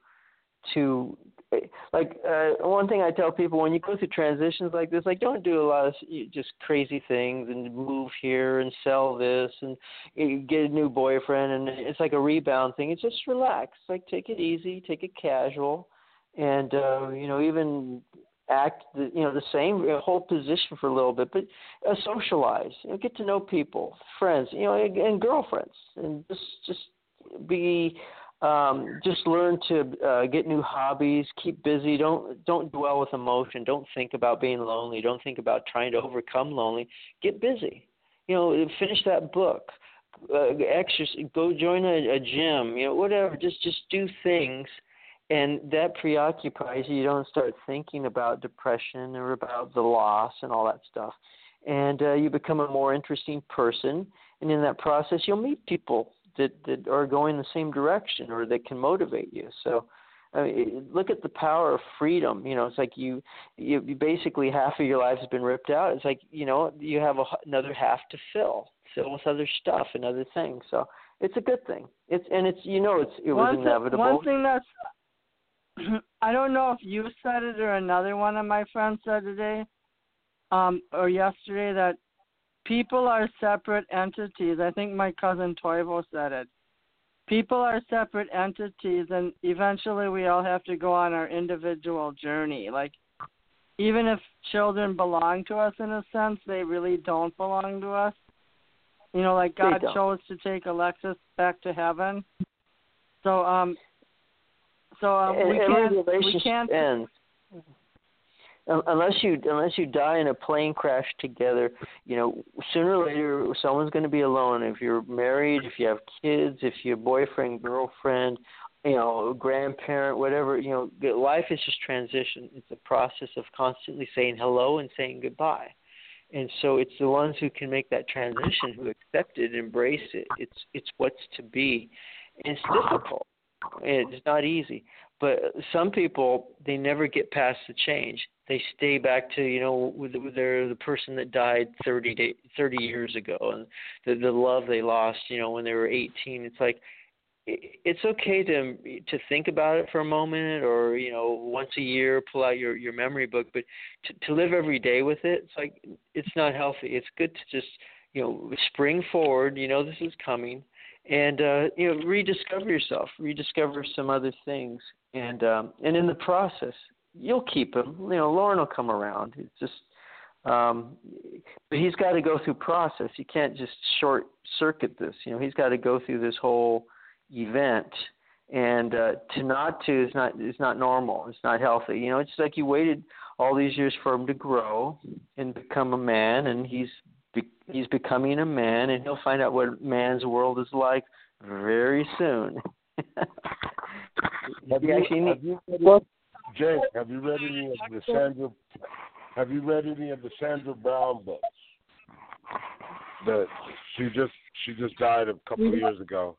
One thing I tell people when you go through transitions like this, don't do a lot of just crazy things and move here and sell this and get a new boyfriend, and it's like a rebound thing. It's just relax, take it easy, take it casual, and even act the same whole position for a little bit, but socialize, get to know people, friends, and girlfriends, and just be. Just learn to get new hobbies. Keep busy. Don't dwell with emotion. Don't think about being lonely. Don't think about trying to overcome lonely. Get busy. Finish that book. Exercise. Go join a gym. Whatever. Just do things, and that preoccupies you. You don't start thinking about depression or about the loss and all that stuff. And you become a more interesting person. And in that process, you'll meet people that are going the same direction or that can motivate you. So look at the power of freedom. It's like you basically half of your life has been ripped out. It's like, you have another half to fill with other stuff and other things. So it's a good thing. It was inevitable. One thing that's, I don't know if you said it or another one of my friends said today or yesterday, that people are separate entities. I think my cousin Toivo said it. People are separate entities, and eventually we all have to go on our individual journey. Like, even if children belong to us in a sense, they really don't belong to us. God chose to take Alexis back to heaven. So, we can't end. Unless you die in a plane crash together, sooner or later someone's going to be alone. If you're married, if you have kids, if you're boyfriend, girlfriend, grandparent, whatever, life is just transition. It's a process of constantly saying hello and saying goodbye. And so it's the ones who can make that transition, who accept it, embrace it. It's what's to be. And it's difficult. It's not easy. But some people, they never get past the change. They stay back to, they're the person that died 30 years ago, and the love they lost, when they were 18. It's like, it's okay to think about it for a moment, or, once a year pull out your memory book, but to live every day with it, it's like, it's not healthy. It's good to just, spring forward, this is coming, and rediscover yourself, rediscover some other things, and in the process, you'll keep him. Lauren will come around. It's just, but he's got to go through process. You can't just short circuit this. He's got to go through this whole event, and is not normal. It's not healthy. It's like you waited all these years for him to grow and become a man, and he's becoming a man, and he'll find out what man's world is like very soon. Jake, have you read any of the Sandra Brown books? That she just died a couple of years ago.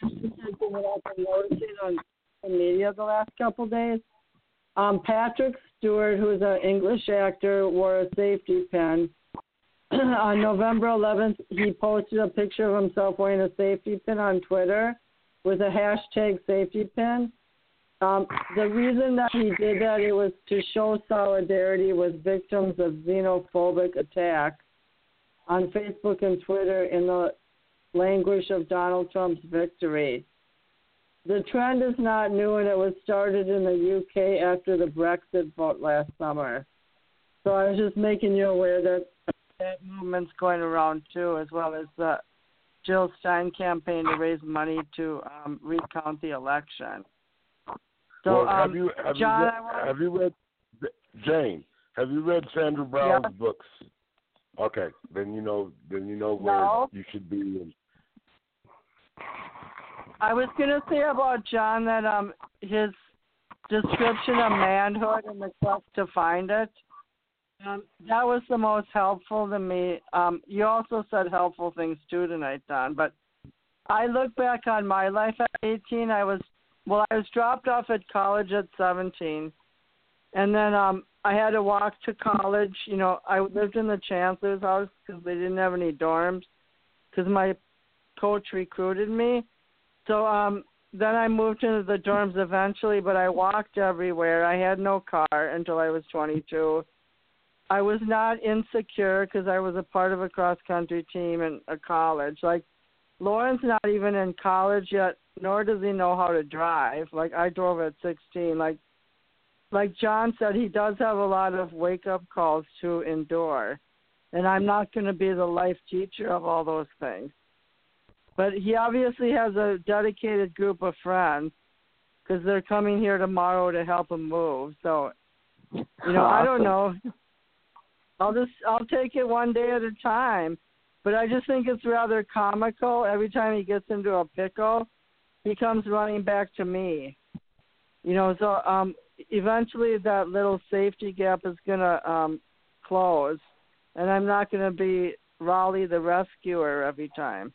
On media the last couple of days. Patrick Stewart, who's an English actor, wore a safety pin. On November 11th, he posted a picture of himself wearing a safety pin on Twitter with a hashtag safety pin. The reason that he did that, it was to show solidarity with victims of xenophobic attacks on Facebook and Twitter in the language of Donald Trump's victory. The trend is not new, and it was started in the UK after the Brexit vote last summer. So I was just making you aware that that movement's going around too, as well as the Jill Stein campaign to raise money to recount the election. So, well, have you read Jane? Have you read Sandra Brown's books? Okay, then you know where you should be. I was gonna say about John that his description of manhood and the quest to find it, that was the most helpful to me. You also said helpful things too tonight, Don. But I look back on my life at 18. I was dropped off at college at 17, and then I had to walk to college. You know, I lived in the chancellor's house because they didn't have any dorms because my coach recruited me. So then I moved into the dorms eventually, but I walked everywhere. I had no car until I was 22. I was not insecure because I was a part of a cross-country team in a college. Like, Lauren's not even in college yet, nor does he know how to drive. Like, I drove at 16. Like John said, he does have a lot of wake-up calls to endure. And I'm not going to be the life teacher of all those things. But he obviously has a dedicated group of friends because they're coming here tomorrow to help him move. So, you know, I don't know. I'll take it one day at a time. But I just think it's rather comical. Every time he gets into a pickle, he comes running back to me. You know, so eventually that little safety gap is going to close, and I'm not going to be Raleigh the rescuer every time.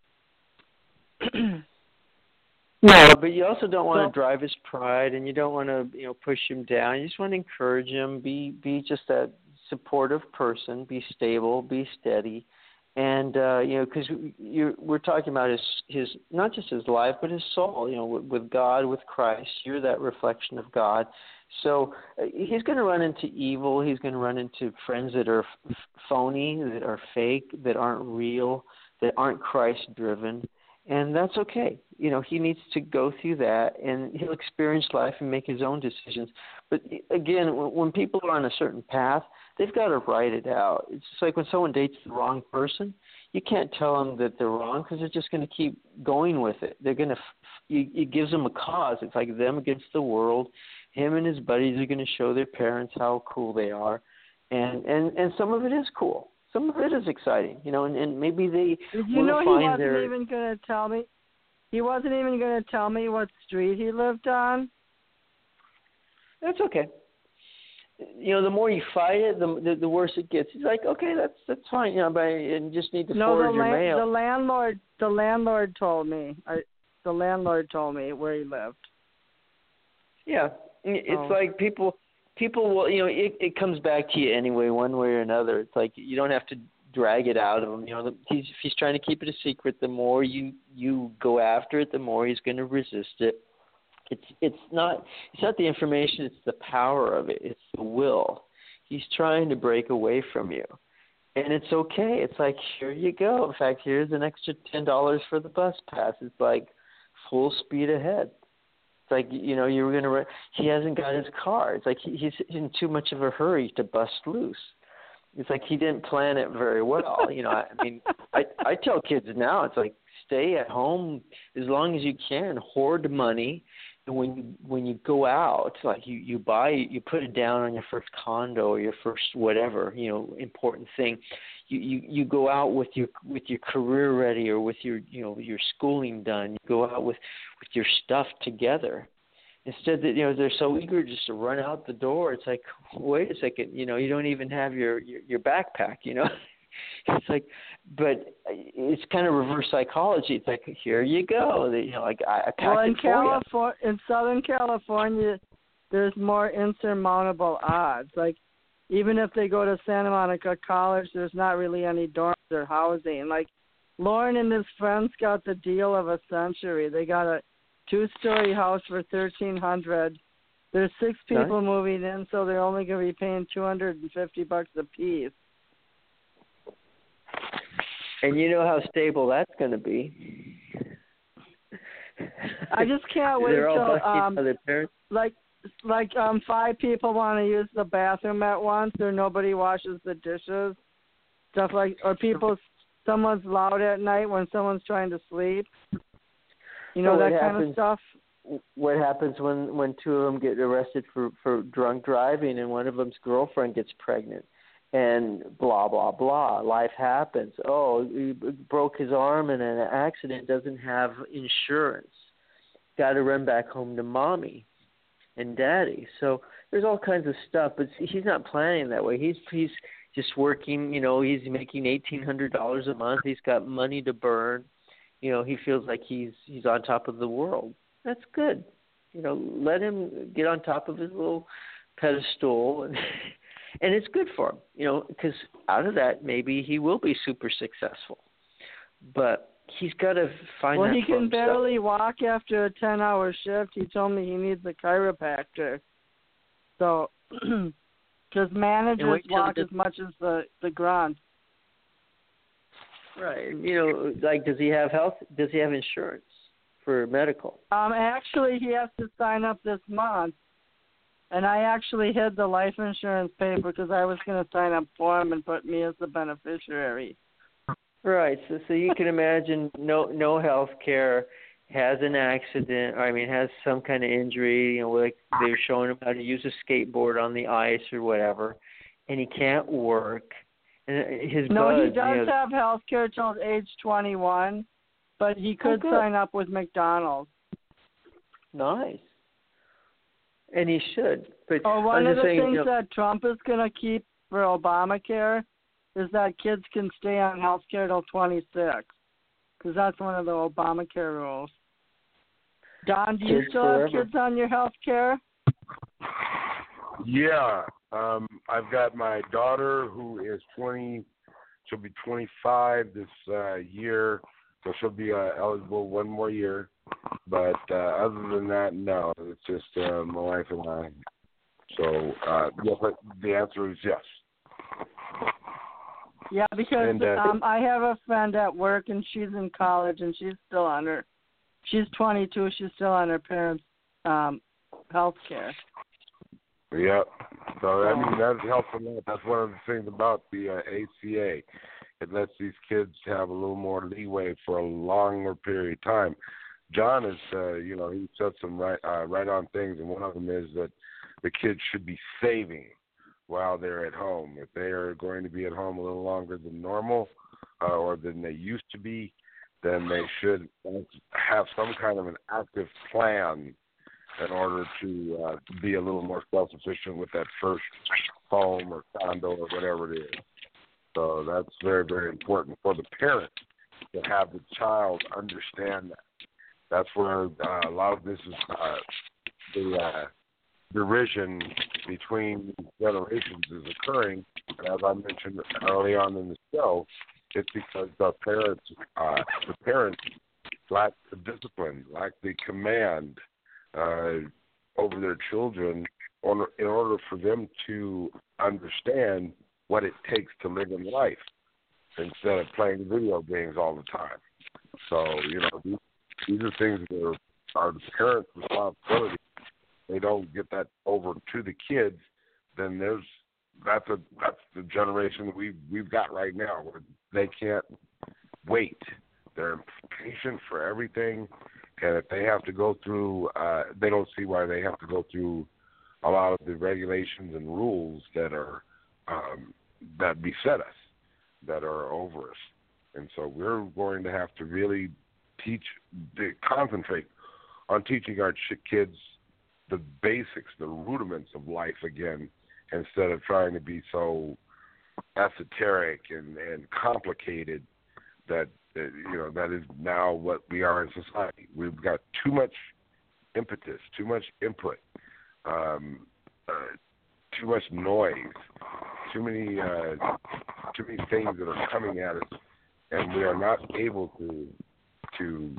No, but you also don't want to drive his pride, and you don't want to, push him down. You just want to encourage him, be just that supportive person, be stable, be steady, and because we're talking about his not just his life, but his soul. With God, with Christ, you're that reflection of God. So he's going to run into evil. He's going to run into friends that are phony, that are fake, that aren't real, that aren't Christ-driven. And that's okay. He needs to go through that, and he'll experience life and make his own decisions. But again, when people are on a certain path, they've got to write it out. It's just like when someone dates the wrong person, you can't tell them that they're wrong because they're just going to keep going with it. They're going to, it gives them a cause. It's like them against the world. Him and his buddies are going to show their parents how cool they are, and some of it is cool. Some of it is exciting, and maybe they will find their... He wasn't even going to tell me. He wasn't even going to tell me what street he lived on. That's okay. The more you fight it, the worse it gets. He's like, okay, that's fine. But you just need to forward your mail. The landlord told me. The landlord told me where he lived. Yeah, it's like people will, it comes back to you anyway, one way or another. It's like you don't have to drag it out of him. If he's trying to keep it a secret, the more you go after it, the more he's going to resist it. It's not the information, it's the power of it. It's the will. He's trying to break away from you. And it's okay. It's like, here you go. In fact, here's an extra $10 for the bus pass. It's like full speed ahead. It's like, you were going to he hasn't got his car. It's like he's in too much of a hurry to bust loose. It's like he didn't plan it very well. I tell kids now, it's like, stay at home as long as you can, hoard money. And when you go out, like you put it down on your first condo or your first whatever, important thing. You go out with your career ready or with your schooling done. You go out with your stuff together. Instead that they're so eager just to run out the door. It's like, wait a second, you don't even have your backpack, It's like, but it's kind of reverse psychology. It's like, here you go. I packed it for you. In Southern California, there's more insurmountable odds. Like, even if they go to Santa Monica College, there's not really any dorms or housing. Like, Lauren and his friends got the deal of a century. They got a 2-story house for $1,300. There's 6 people moving in, so they're only going to be paying $250 a piece. And you know how stable that's going to be. I just can't wait They're all till busting for their parents. like 5 people want to use the bathroom at once, or nobody washes the dishes, stuff like, or someone's loud at night when someone's trying to sleep. You know, that kind of stuff. What happens when 2 of them get arrested for drunk driving and one of them's girlfriend gets pregnant? And blah, blah, blah. Life happens. Oh, he broke his arm in an accident, doesn't have insurance. Got to run back home to mommy and daddy. So there's all kinds of stuff, but he's not planning that way. He's just working, you know, he's making $1,800 a month. He's got money to burn. You know, he feels like he's on top of the world. That's good. You know, let him get on top of his little pedestal and it's good for him, you know, because out of that, maybe he will be super successful. But he's got to find that for himself. Well, he can barely walk after a 10-hour shift. He told me he needs a chiropractor. So, because managers walk as much as the grunt. Right. You know, like, does he have health? Does he have insurance for medical? Actually, he has to sign up this month. And I actually hid the life insurance paper because I was going to sign up for him and put me as the beneficiary. Right. So you can imagine no health care, has an accident, has some kind of injury, you know, like they're showing him how to use a skateboard on the ice or whatever, and he can't work. And his he does have health care till age 21, but he could sign up with McDonald's. Nice. And he should. But one of the things that Trump is going to keep for Obamacare is that kids can stay on health care till 26, because that's one of the Obamacare rules. Don, do you still have kids on your health care? Yeah. I've got my daughter who is 20. She'll be 25 this year, so she'll be eligible one more year. But other than that, no. It's just my wife and I. So, but the answer is yes. Yeah, because I have a friend at work, and she's in college, and she's still on her. She's 22. She's still on her parents' health care. Yep. So, that's helpful. That's one of the things about the ACA. It lets these kids have a little more leeway for a longer period of time. John is, he said some right on things, and one of them is that the kids should be saving while they're at home. If they are going to be at home a little longer than normal or than they used to be, then they should have some kind of an active plan in order to be a little more self-sufficient with that first home or condo or whatever it is. So that's very, very important for the parent to have the child understand that. That's where a lot of this is the derision between generations is occurring. And as I mentioned early on in the show, it's because the parents lack the discipline, lack the command over their children in order for them to understand what it takes to live in life instead of playing video games all the time. So, these are things that are the parents' responsibility. They don't get that over to the kids, then that's the generation we've got right now where they can't wait. They're impatient for everything, and if they have to go through, they don't see why they have to go through a lot of the regulations and rules that are that beset us, that are over us. And so we're going to have to really concentrate on teaching our kids the basics, the rudiments of life again, instead of trying to be so esoteric and complicated that that is now what we are in society. We've got too much impetus, too much input too much noise, too many things that are coming at us, and we are not able to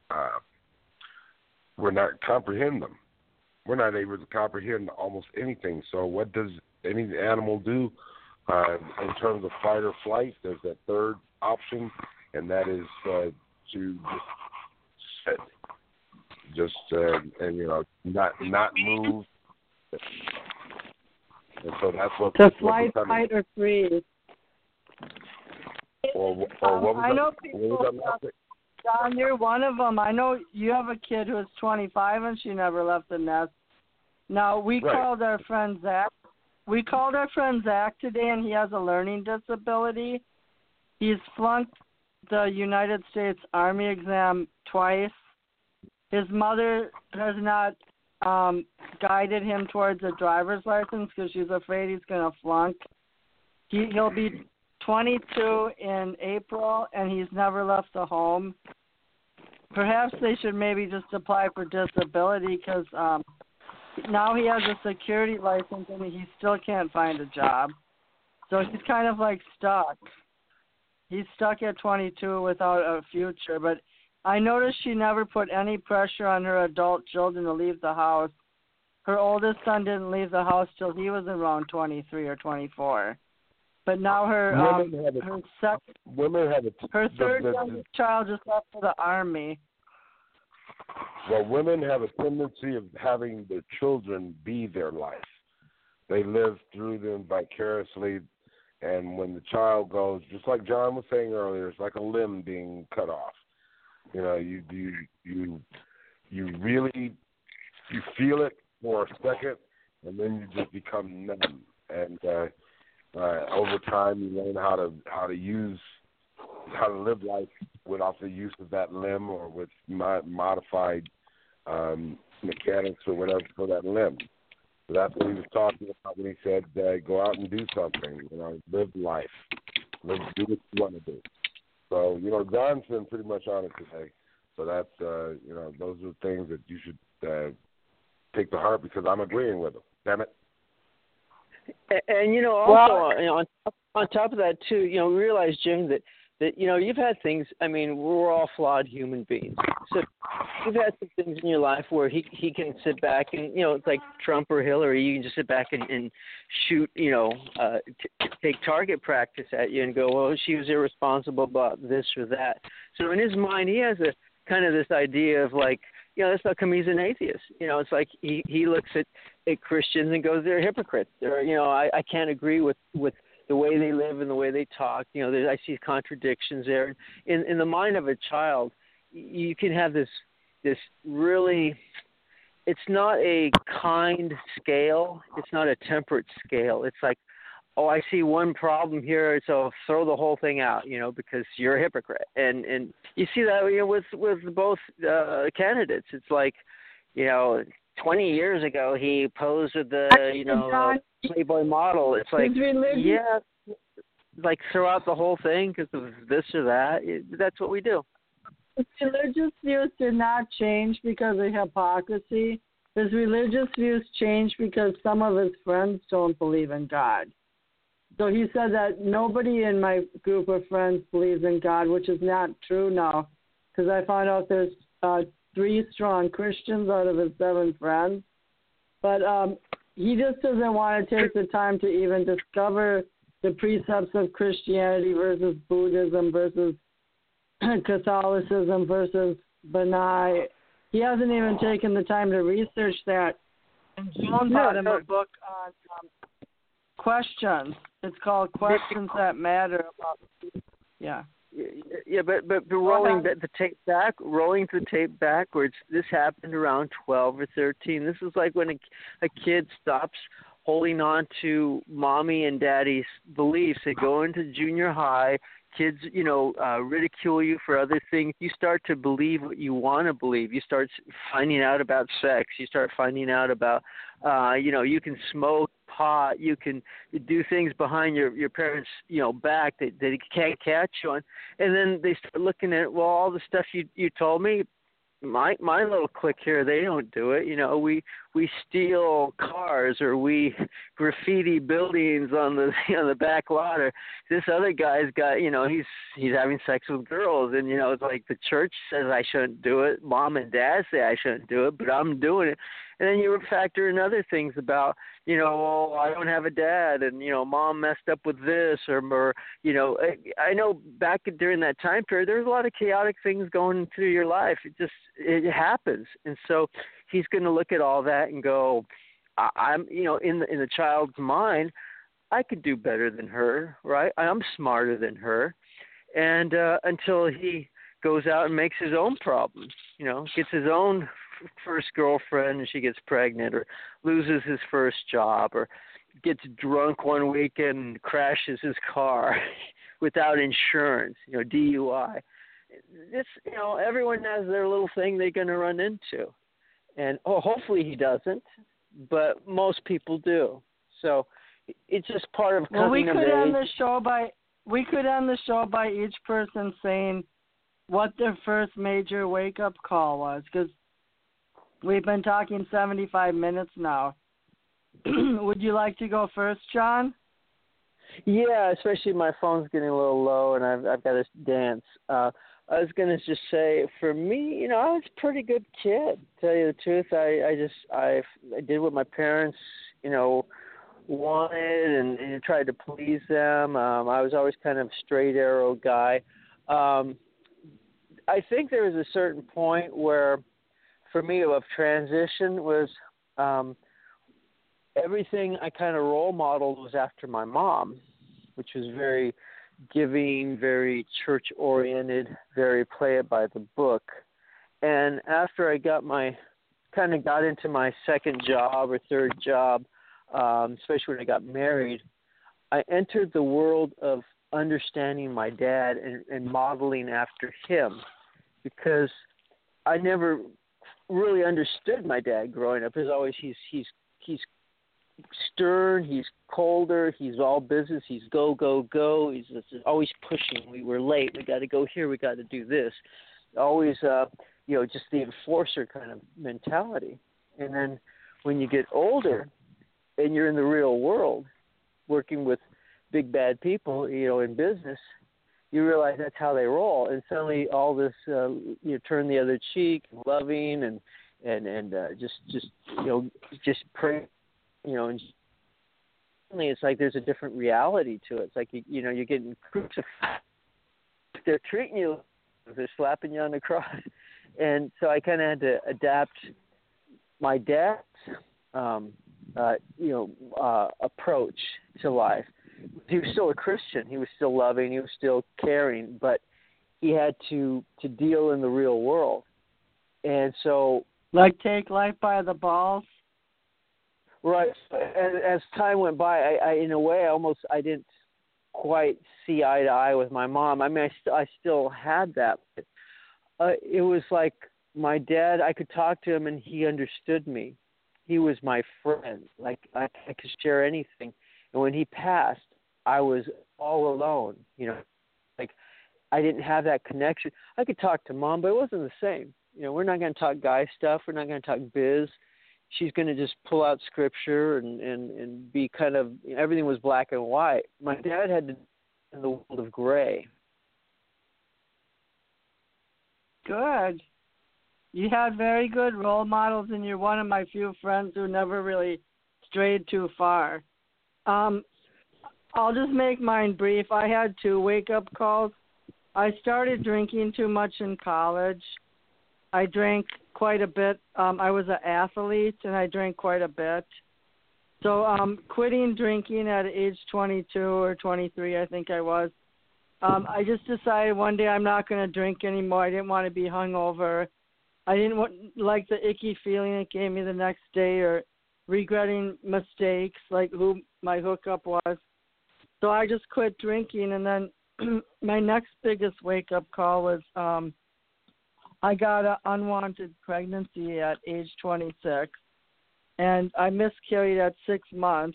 we're not comprehend them. We're not able to comprehend almost anything. So what does any animal do in terms of fight or flight? There's that third option, and that is to just sit, and not move. And so that's what to flight, fight, or freeze. Or what was that? John, you're one of them. I know you have a kid who is 25 and she never left the nest. Now, we called our friend Zach. We called our friend Zach today, and he has a learning disability. He's flunked the United States Army exam twice. His mother has not guided him towards a driver's license because she's afraid he's going to flunk. He'll be 22 in April, and he's never left the home. Perhaps they should maybe just apply for disability because now he has a security license and he still can't find a job. So he's kind of like stuck. He's stuck at 22 without a future. But I noticed she never put any pressure on her adult children to leave the house. Her oldest son didn't leave the house till he was around 23 or 24. But now her third youngest child just left for the Army. Well, women have a tendency of having their children be their life. They live through them vicariously, and when the child goes, just like John was saying earlier, it's like a limb being cut off. You really feel it for a second, and then you just become numb. And over time, you learn how to live life without the use of that limb or with modified mechanics or whatever for that limb. So that's what he was talking about when he said, go out and do something. Live life. Do what you want to do. So, John's been pretty much on it today. So that's, those are things that you should take to heart because I'm agreeing with him. Damn it. And also on top of that too, we realize, Jane, that you've had things. I mean, we're all flawed human beings. So you've had some things in your life where he can sit back and it's like Trump or Hillary. You can just sit back and shoot. Take target practice at you and go, well, she was irresponsible about this or that. So in his mind, he has a kind of this idea of like, that's how come he's an atheist. It's like he looks at Christians and goes, they're hypocrites. I can't agree with the way they live and the way they talk. I see contradictions there. In the mind of a child, you can have this really, it's not a kind scale. It's not a temperate scale. It's like, oh, I see one problem here, so throw the whole thing out, because you're a hypocrite. And you see that with both candidates. It's like, 20 years ago he posed with the Playboy model. It's like, like throw out the whole thing because of this or that. That's what we do. His religious views did not change because of hypocrisy. His religious views changed because some of his friends don't believe in God. So he said that nobody in my group of friends believes in God, which is not true now, because I found out there's 3 strong Christians out of his 7 friends. But he just doesn't want to take the time to even discover the precepts of Christianity versus Buddhism versus Catholicism versus Benai. He hasn't even taken the time to research that. And John bought him a book on questions. It's called Questions That Matter. Yeah, but rolling the tape backwards. This happened around 12 or 13. This is like when a kid stops holding on to mommy and daddy's beliefs. They go into junior high. Kids, ridicule you for other things. You start to believe what you want to believe. You start finding out about sex. You start finding out about, you can smoke pot. You can do things behind your parents, back that they can't catch you on. And then they start looking at, well, all the stuff you told me, my little clique here, they don't do it. You know, we steal cars or we graffiti buildings on the back lot. Or this other guy's got, you know, he's having sex with girls, and you know, it's like the church says I shouldn't do it, mom and dad say I shouldn't do it, but I'm doing it. And then you factor in other things about, you know, oh, I don't have a dad, and you know, mom messed up with this, or you know, I know back during that time period, there's a lot of chaotic things going through your life. It happens, and so he's going to look at all that and go, I'm, you know, in the child's mind, I could do better than her, right? I'm smarter than her, and until he goes out and makes his own problems, you know, gets his own first girlfriend and she gets pregnant, or loses his first job, or gets drunk one weekend and crashes his car without insurance, you know, DUI. This, you know, everyone has their little thing they're going to run into, and hopefully he doesn't, but most people do. So it's just part of coming of age. We could end the show by each person saying what their first major wake-up call was, because we've been talking 75 minutes now. Would you like to go first, John? Yeah, especially my phone's getting a little low and I've got to dance. I was going to just say, for me, you know, I was a pretty good kid, to tell you the truth. I did what my parents, you know, wanted and tried to please them. I was always kind of a straight arrow guy. I think there was a certain point where, for me, of transition was everything I kind of role modeled was after my mom, which was very giving, very church-oriented, very play it by the book. And after I got into my second job or third job, especially when I got married, I entered the world of understanding my dad and modeling after him, because I never really understood my dad growing up. As always, he's stern, he's colder, he's all business, he's go, he's always pushing. We're late, we got to go here, we got to do this. Always, you know, just the enforcer kind of mentality. And then when you get older and you're in the real world, working with big bad people, you know, in business, you realize that's how they roll. And suddenly all this, you turn the other cheek, loving and just you know, just pray, you know, and suddenly it's like there's a different reality to it. It's like, you know, you're getting crucified. They're treating you, they're slapping you on the cross. And so I kind of had to adapt my dad's, approach to life. He was still a Christian. He was still loving. He was still caring, but he had to deal in the real world. And so, like, take life by the balls. Right. As time went by, I in a way, I didn't quite see eye to eye with my mom. I mean, I still had that. But, it was like my dad, I could talk to him and he understood me. He was my friend. Like, I could share anything. And when he passed, I was all alone. You know, like, I didn't have that connection. I could talk to mom, but it wasn't the same. You know, we're not going to talk guy stuff. We're not going to talk biz. She's going to just pull out scripture and be kind of, everything was black and white. My dad had to in the world of gray. Good. You had very good role models, and you're one of my few friends who never really strayed too far. I'll just make mine brief. I had 2 wake-up calls. I started drinking too much in college. I drank quite a bit. I was an athlete, and I drank quite a bit. So quitting drinking at age 22 or 23, I think I was, I just decided one day I'm not going to drink anymore. I didn't want to be hungover. I didn't like the icky feeling it gave me the next day, or regretting mistakes like who my hookup was. So I just quit drinking, and then my next biggest wake-up call was I got an unwanted pregnancy at age 26, and I miscarried at 6 months.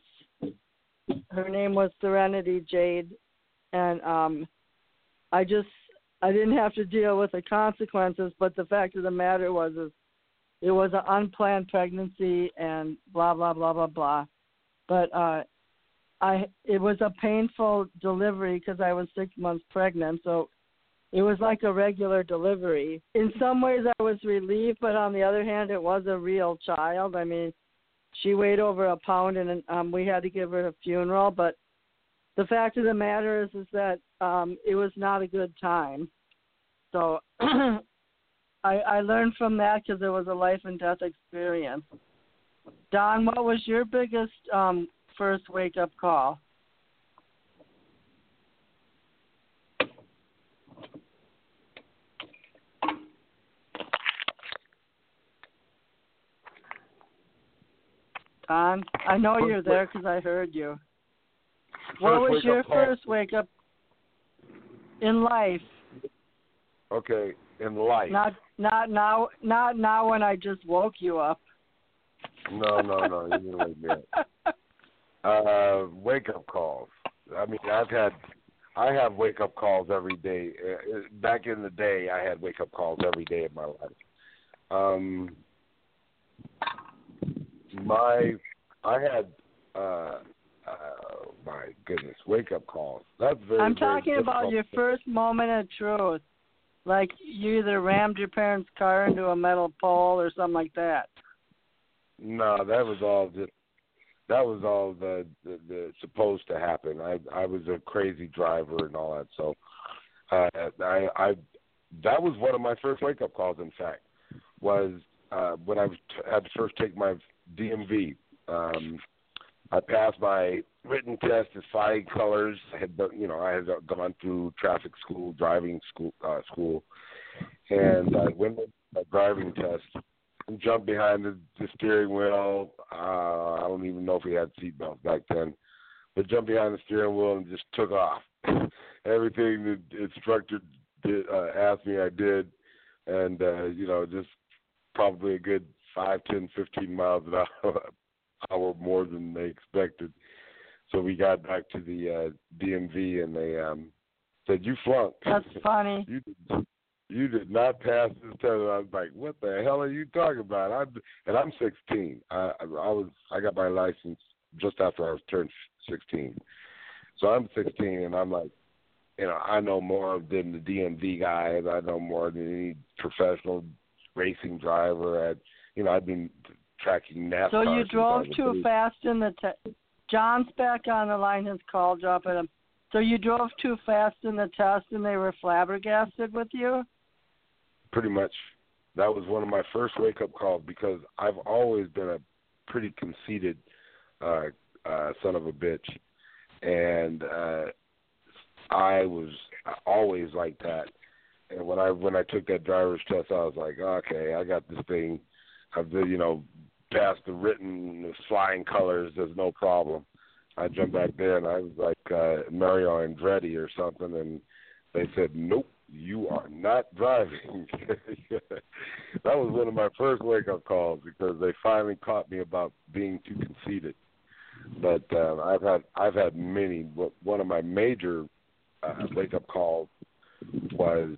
Her name was Serenity Jade, and I I didn't have to deal with the consequences, but the fact of the matter was it was an unplanned pregnancy and blah, blah, blah, blah, blah. But it was a painful delivery because I was 6 months pregnant, so it was like a regular delivery. In some ways I was relieved, but on the other hand, it was a real child. I mean, she weighed over a pound, and we had to give her a funeral, but the fact of the matter is that it was not a good time. So I learned from that because it was a life and death experience. Don, what was your biggest first wake-up call? Don, I know you're there because I heard you. What was your first wake-up in life? Okay, in life. Not now when I just woke you up. No, you didn't wake me up. Wake-up calls. I mean, I have wake-up calls every day. Back in the day, I had wake-up calls every day of my life. I had my goodness, wake-up calls. That's very. I'm talking about your first moment of truth, like you either rammed your parents' car into a metal pole or something like that. No, that was all the supposed to happen. I was a crazy driver and all that, so I that was one of my first wake-up calls. In fact, was when I had to first take my DMV. I passed my written test as flying colors. I had gone through traffic school, driving school, and I went to my driving test and jumped behind the steering wheel. I don't even know if we had seatbelts back then, but jumped behind the steering wheel and just took off. Everything the instructor asked me, I did, and just probably a good 5, 10, 15 miles an hour more than they expected. So we got back to the DMV, and they said, "You flunked." That's funny. You did not pass this test. And I was like, "What the hell are you talking about?" And I'm 16. I got my license just after I was turned 16. So I'm 16, and I'm like, I know more than the DMV guys. I know more than any professional racing driver. I've been tracking NASCAR. So you drove too fast in the test. John's back on the line. His call dropped at him. So you drove too fast in the test, and they were flabbergasted with you? Pretty much. That was one of my first wake-up calls because I've always been a pretty conceited son of a bitch. And I was always like that. And when I took that driver's test, I was like, okay, I got this thing. I've passed the written flying colors. There's no problem. I jumped back there and I was like Mario Andretti or something, and they said, nope, you are not driving. That was one of my first wake-up calls because they finally caught me about being too conceited. But I've had many. One of my major wake-up calls was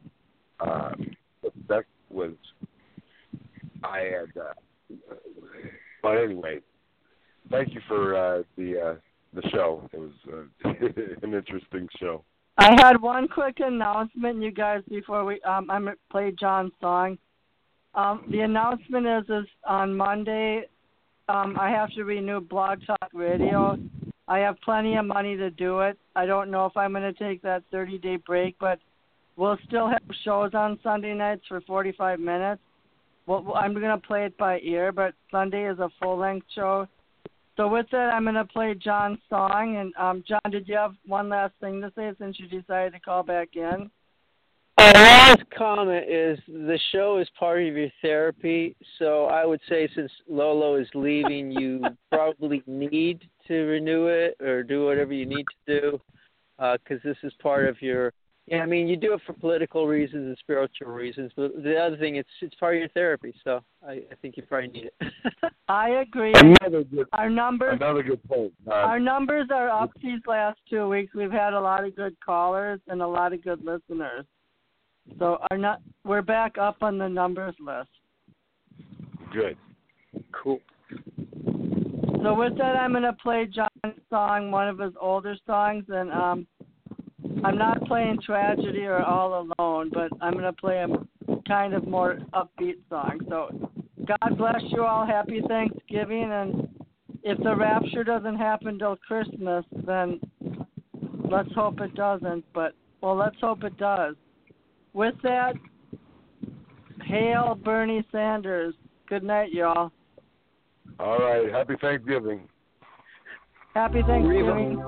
I had. But anyway, thank you for the show. It was an interesting show. I had one quick announcement, you guys, before we I'm gonna play John's song. The announcement is on Monday. I have to renew Blog Talk Radio. I have plenty of money to do it. I don't know if I'm going to take that 30-day break, but we'll still have shows on Sunday nights for 45 minutes. Well, I'm going to play it by ear, but Sunday is a full-length show. So with that, I'm going to play John's song. And, John, did you have one last thing to say since you decided to call back in? My last comment is the show is part of your therapy, so I would say since Lolo is leaving, you probably need to renew it or do whatever you need to do because this is part of your – I mean, you do it for political reasons and spiritual reasons, but the other thing, it's part of your therapy, so I think you probably need it. I agree. Another good point. Our numbers are up these last 2 weeks. We've had a lot of good callers and a lot of good listeners. So we're back up on the numbers list. Good. Cool. So with that, I'm going to play John's song, one of his older songs, and I'm not playing Tragedy or All Alone, but I'm going to play a kind of more upbeat song. So God bless you all. Happy Thanksgiving, and if the rapture doesn't happen till Christmas, then let's hope it doesn't, but, well, let's hope it does. With that, hail Bernie Sanders. Good night, y'all. All right. Happy Thanksgiving. Happy Thanksgiving.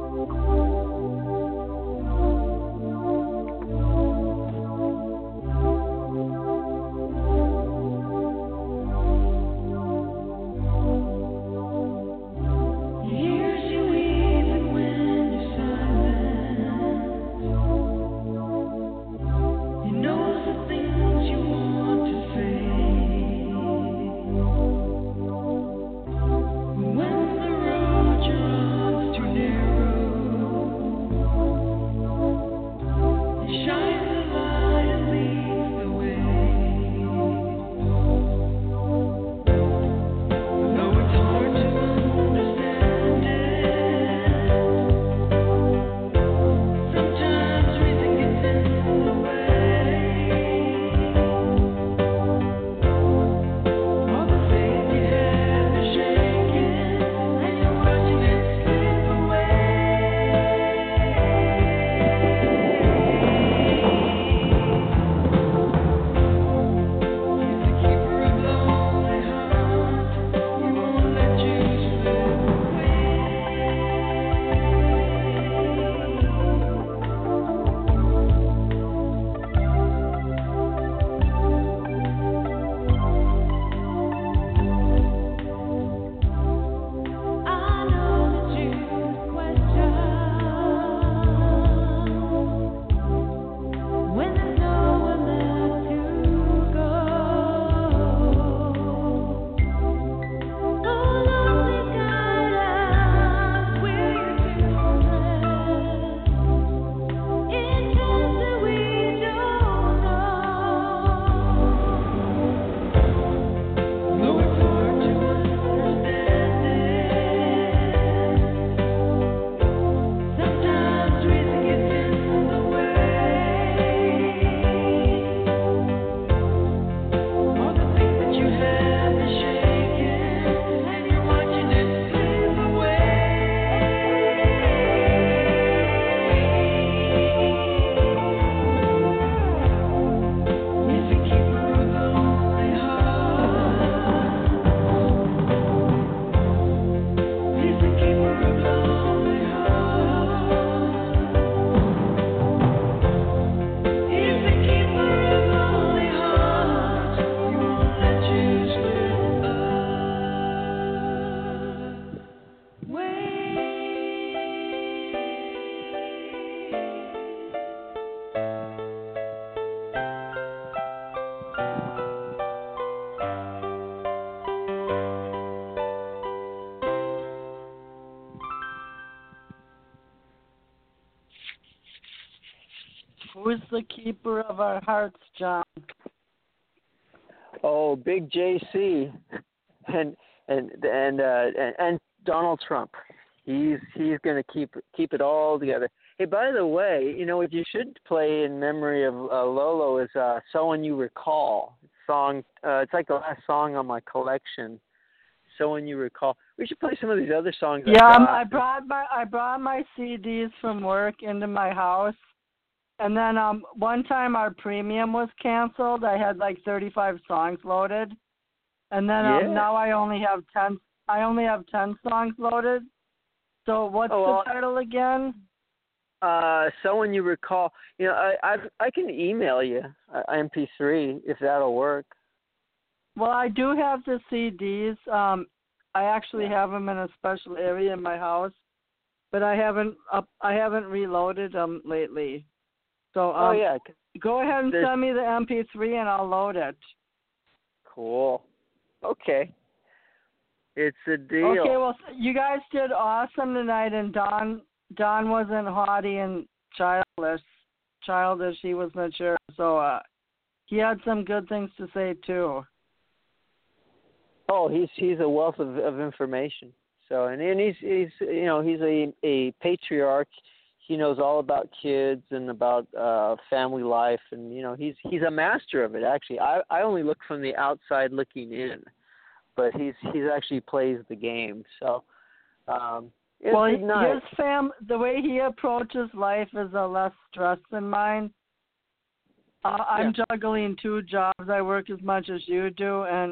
Who's the keeper of our hearts, John? Oh, Big JC, and Donald Trump. He's going to keep it all together. Hey, by the way, what you should play in memory of Lolo is "Someone You Recall" song. It's like the last song on my collection. "Someone You Recall." We should play some of these other songs. Yeah, I brought my CDs from work into my house. And then one time our premium was canceled. I had like 35 songs loaded, and then now I only have 10. I only have 10 songs loaded. So what's the title again? Someone You Recall. I can email you MP3 if that'll work. Well, I do have the CDs. I actually have them in a special area in my house, but I haven't reloaded them lately. So go ahead and send me the MP3 and I'll load it. Cool. Okay. It's a deal. Okay, well, you guys did awesome tonight, and Don wasn't haughty and childish. childish, he was mature. So he had some good things to say too. Oh, he's a wealth of information. So and he's you know, he's a patriarch. He knows all about kids and about family life, and you know, he's a master of it. Actually, I only look from the outside looking in, but he's actually plays the game. So it's nice. The way he approaches life is a less stress than mine. I'm juggling 2 jobs. I work as much as you do, and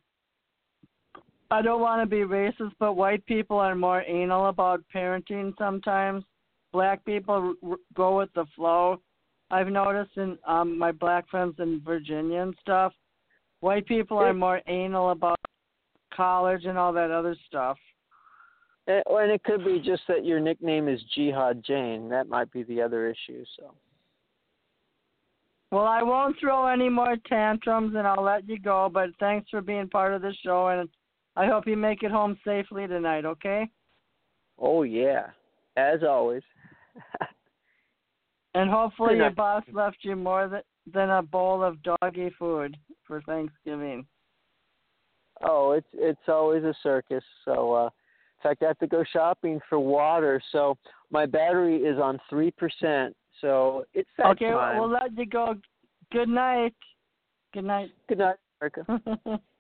I don't want to be racist, but white people are more anal about parenting sometimes. Black people go with the flow. I've noticed in my black friends in Virginia and stuff. White people are more anal about college and all that other stuff. And it could be just that your nickname is Jihad Jane. That might be the other issue. So. Well, I won't throw any more tantrums, and I'll let you go. But thanks for being part of the show, and I hope you make it home safely tonight. Okay? Oh yeah, as always. And hopefully your boss left you more than a bowl of doggy food for Thanksgiving. Oh, it's always a circus. So, in fact, I have to go shopping for water. So my battery is on 3%. So it's that time. Okay, we'll let you go. Good night. Good night. Good night, America.